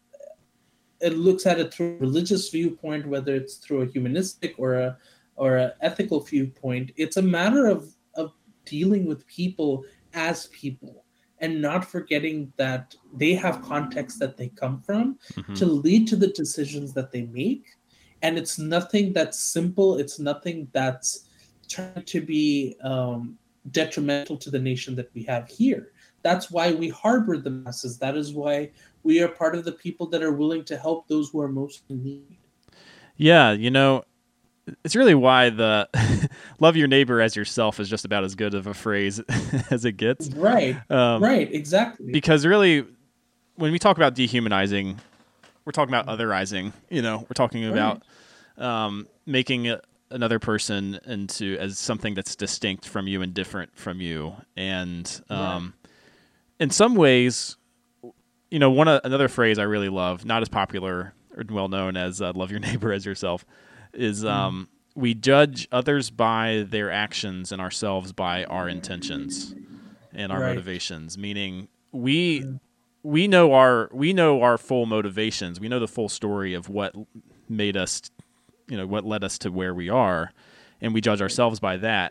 it looks at it through a religious viewpoint, whether it's through a humanistic or a or an ethical viewpoint, it's a matter of of dealing with people as people, and not forgetting that they have context that they come from mm-hmm. to lead to the decisions that they make. And it's nothing that's simple. It's nothing that's trying to be um, detrimental to the nation that we have here. That's why we harbor the masses. That is why we are part of the people that are willing to help those who are most in need. Yeah, you know, it's really why the love your neighbor as yourself is just about as good of a phrase as it gets. Right, um, right, exactly. Because really, when we talk about dehumanizing, we're talking about otherizing. You know, we're talking about right. um, making a, another person into as something that's distinct from you and different from you. And um, in some ways, you know, one uh, another phrase I really love, not as popular or well known as uh, "love your neighbor as yourself," is um, mm. we judge others by their actions and ourselves by our intentions and our right. motivations. Meaning, we mm. we know our we know our full motivations. We know the full story of what made us, you know, what led us to where we are, and we judge ourselves by that.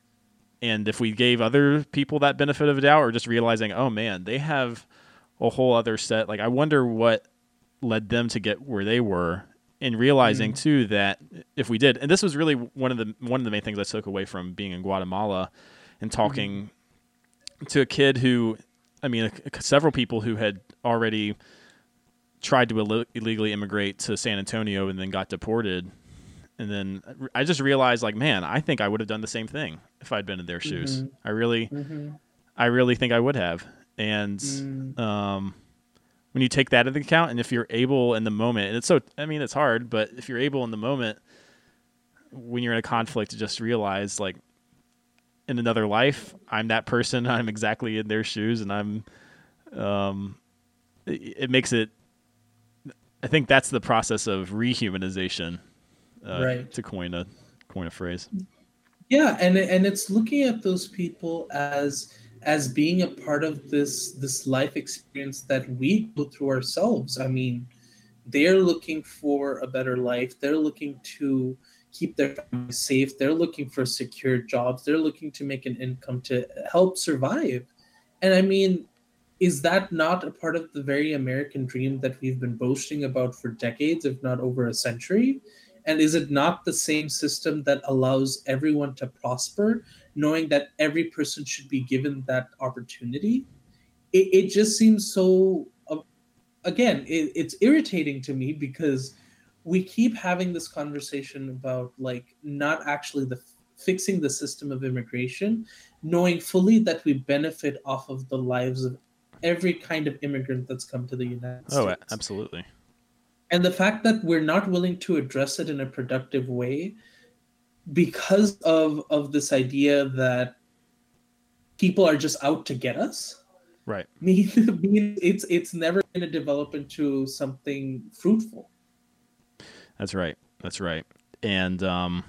And if we gave other people that benefit of the doubt, or just realizing, oh man, they have a whole other set, like I wonder what led them to get where they were, and realizing mm. too that if we did, and this was really one of the one of the main things I took away from being in Guatemala and talking mm. to a kid who, I mean, a, several people who had already tried to Ill- illegally immigrate to San Antonio and then got deported. And then I just realized, like, man, I think I would have done the same thing if I'd been in their shoes. Mm-hmm. I really, mm-hmm. I really think I would have. And mm. um, when you take that into account, and if you're able in the moment, and it's so, I mean, it's hard, but if you're able in the moment, when you're in a conflict, to just realize, like, in another life, I'm that person. I'm exactly in their shoes, and I'm. Um, it, it makes it. I think that's the process of rehumanization. Uh, right. To coin a coin a phrase. Yeah, and and it's looking at those people as as being a part of this this life experience that we go through ourselves. I mean, they're looking for a better life. They're looking to keep their family safe. They're looking for secure jobs. They're looking to make an income to help survive. And I mean, is that not a part of the very American dream that we've been boasting about for decades, if not over a century? And is it not the same system that allows everyone to prosper, knowing that every person should be given that opportunity? It, it just seems so, uh, again, it, it's irritating to me because we keep having this conversation about, like, not actually the fixing the system of immigration, knowing fully that we benefit off of the lives of every kind of immigrant that's come to the United States. Oh, absolutely. And the fact that we're not willing to address it in a productive way because of, of this idea that people are just out to get us, right? means mean, it's it's never going to develop into something fruitful. That's right. That's right. And um,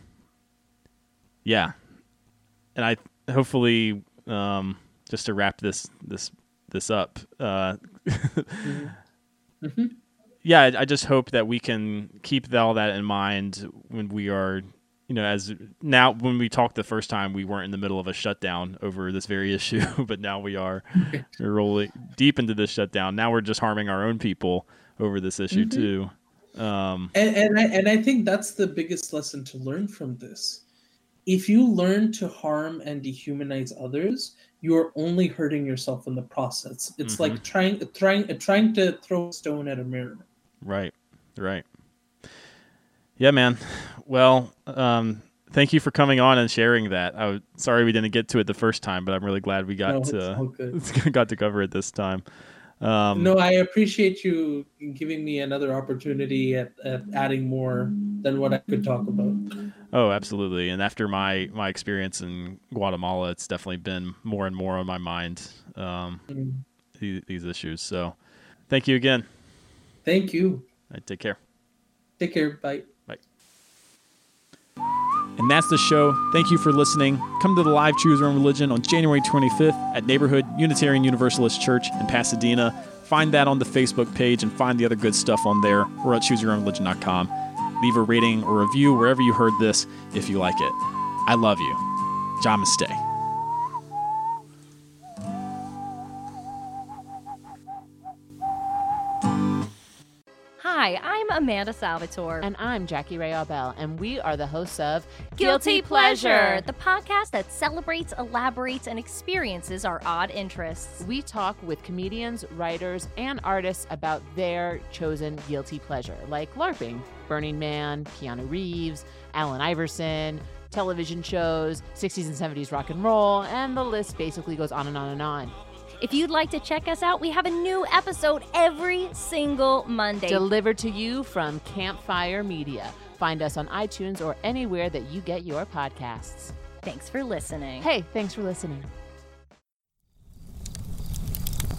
yeah, and I hopefully um, just to wrap this this this up. Uh, mm-hmm. Mm-hmm. Yeah, I, I just hope that we can keep all that in mind when we are, you know, as now when we talked the first time, we weren't in the middle of a shutdown over this very issue, but now we are. We're rolling deep into this shutdown. Now we're just harming our own people over this issue mm-hmm. too. Um, and and I, and I think that's the biggest lesson to learn from this. If you learn to harm and dehumanize others, you're only hurting yourself in the process. It's mm-hmm. like trying trying trying to throw a stone at a mirror. Right, right. Yeah, man. Well, um, thank you for coming on and sharing that. I was sorry we didn't get to it the first time, but I'm really glad we got no, to got to cover it this time. Um, no, I appreciate you giving me another opportunity at, at adding more than what I could talk about. Oh, absolutely. And after my, my experience in Guatemala, it's definitely been more and more on my mind, um, mm. these, these issues. So thank you again. Thank you. All right, take care. Take care. Bye. Bye. And that's the show. Thank you for listening. Come to the live Choose Your Own Religion on January twenty-fifth at Neighborhood Unitarian Universalist Church in Pasadena. Find that on the Facebook page and find the other good stuff on there or at choose your own religion dot com. Leave a rating or review wherever you heard this if you like it. I love you. Namaste. Hi, I'm Amanda Salvatore. And I'm Jackie Ray Arbel, and we are the hosts of Guilty Pleasure, the podcast that celebrates, elaborates, and experiences our odd interests. We talk with comedians, writers, and artists about their chosen guilty pleasure, like LARPing, Burning Man, Keanu Reeves, Allen Iverson, television shows, sixties and seventies rock and roll, and the list basically goes on and on and on. If you'd like to check us out, we have a new episode every single Monday. Delivered to you from Campfire Media. Find us on iTunes or anywhere that you get your podcasts. Thanks for listening. Hey, thanks for listening.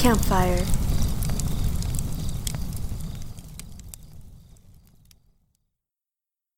Campfire.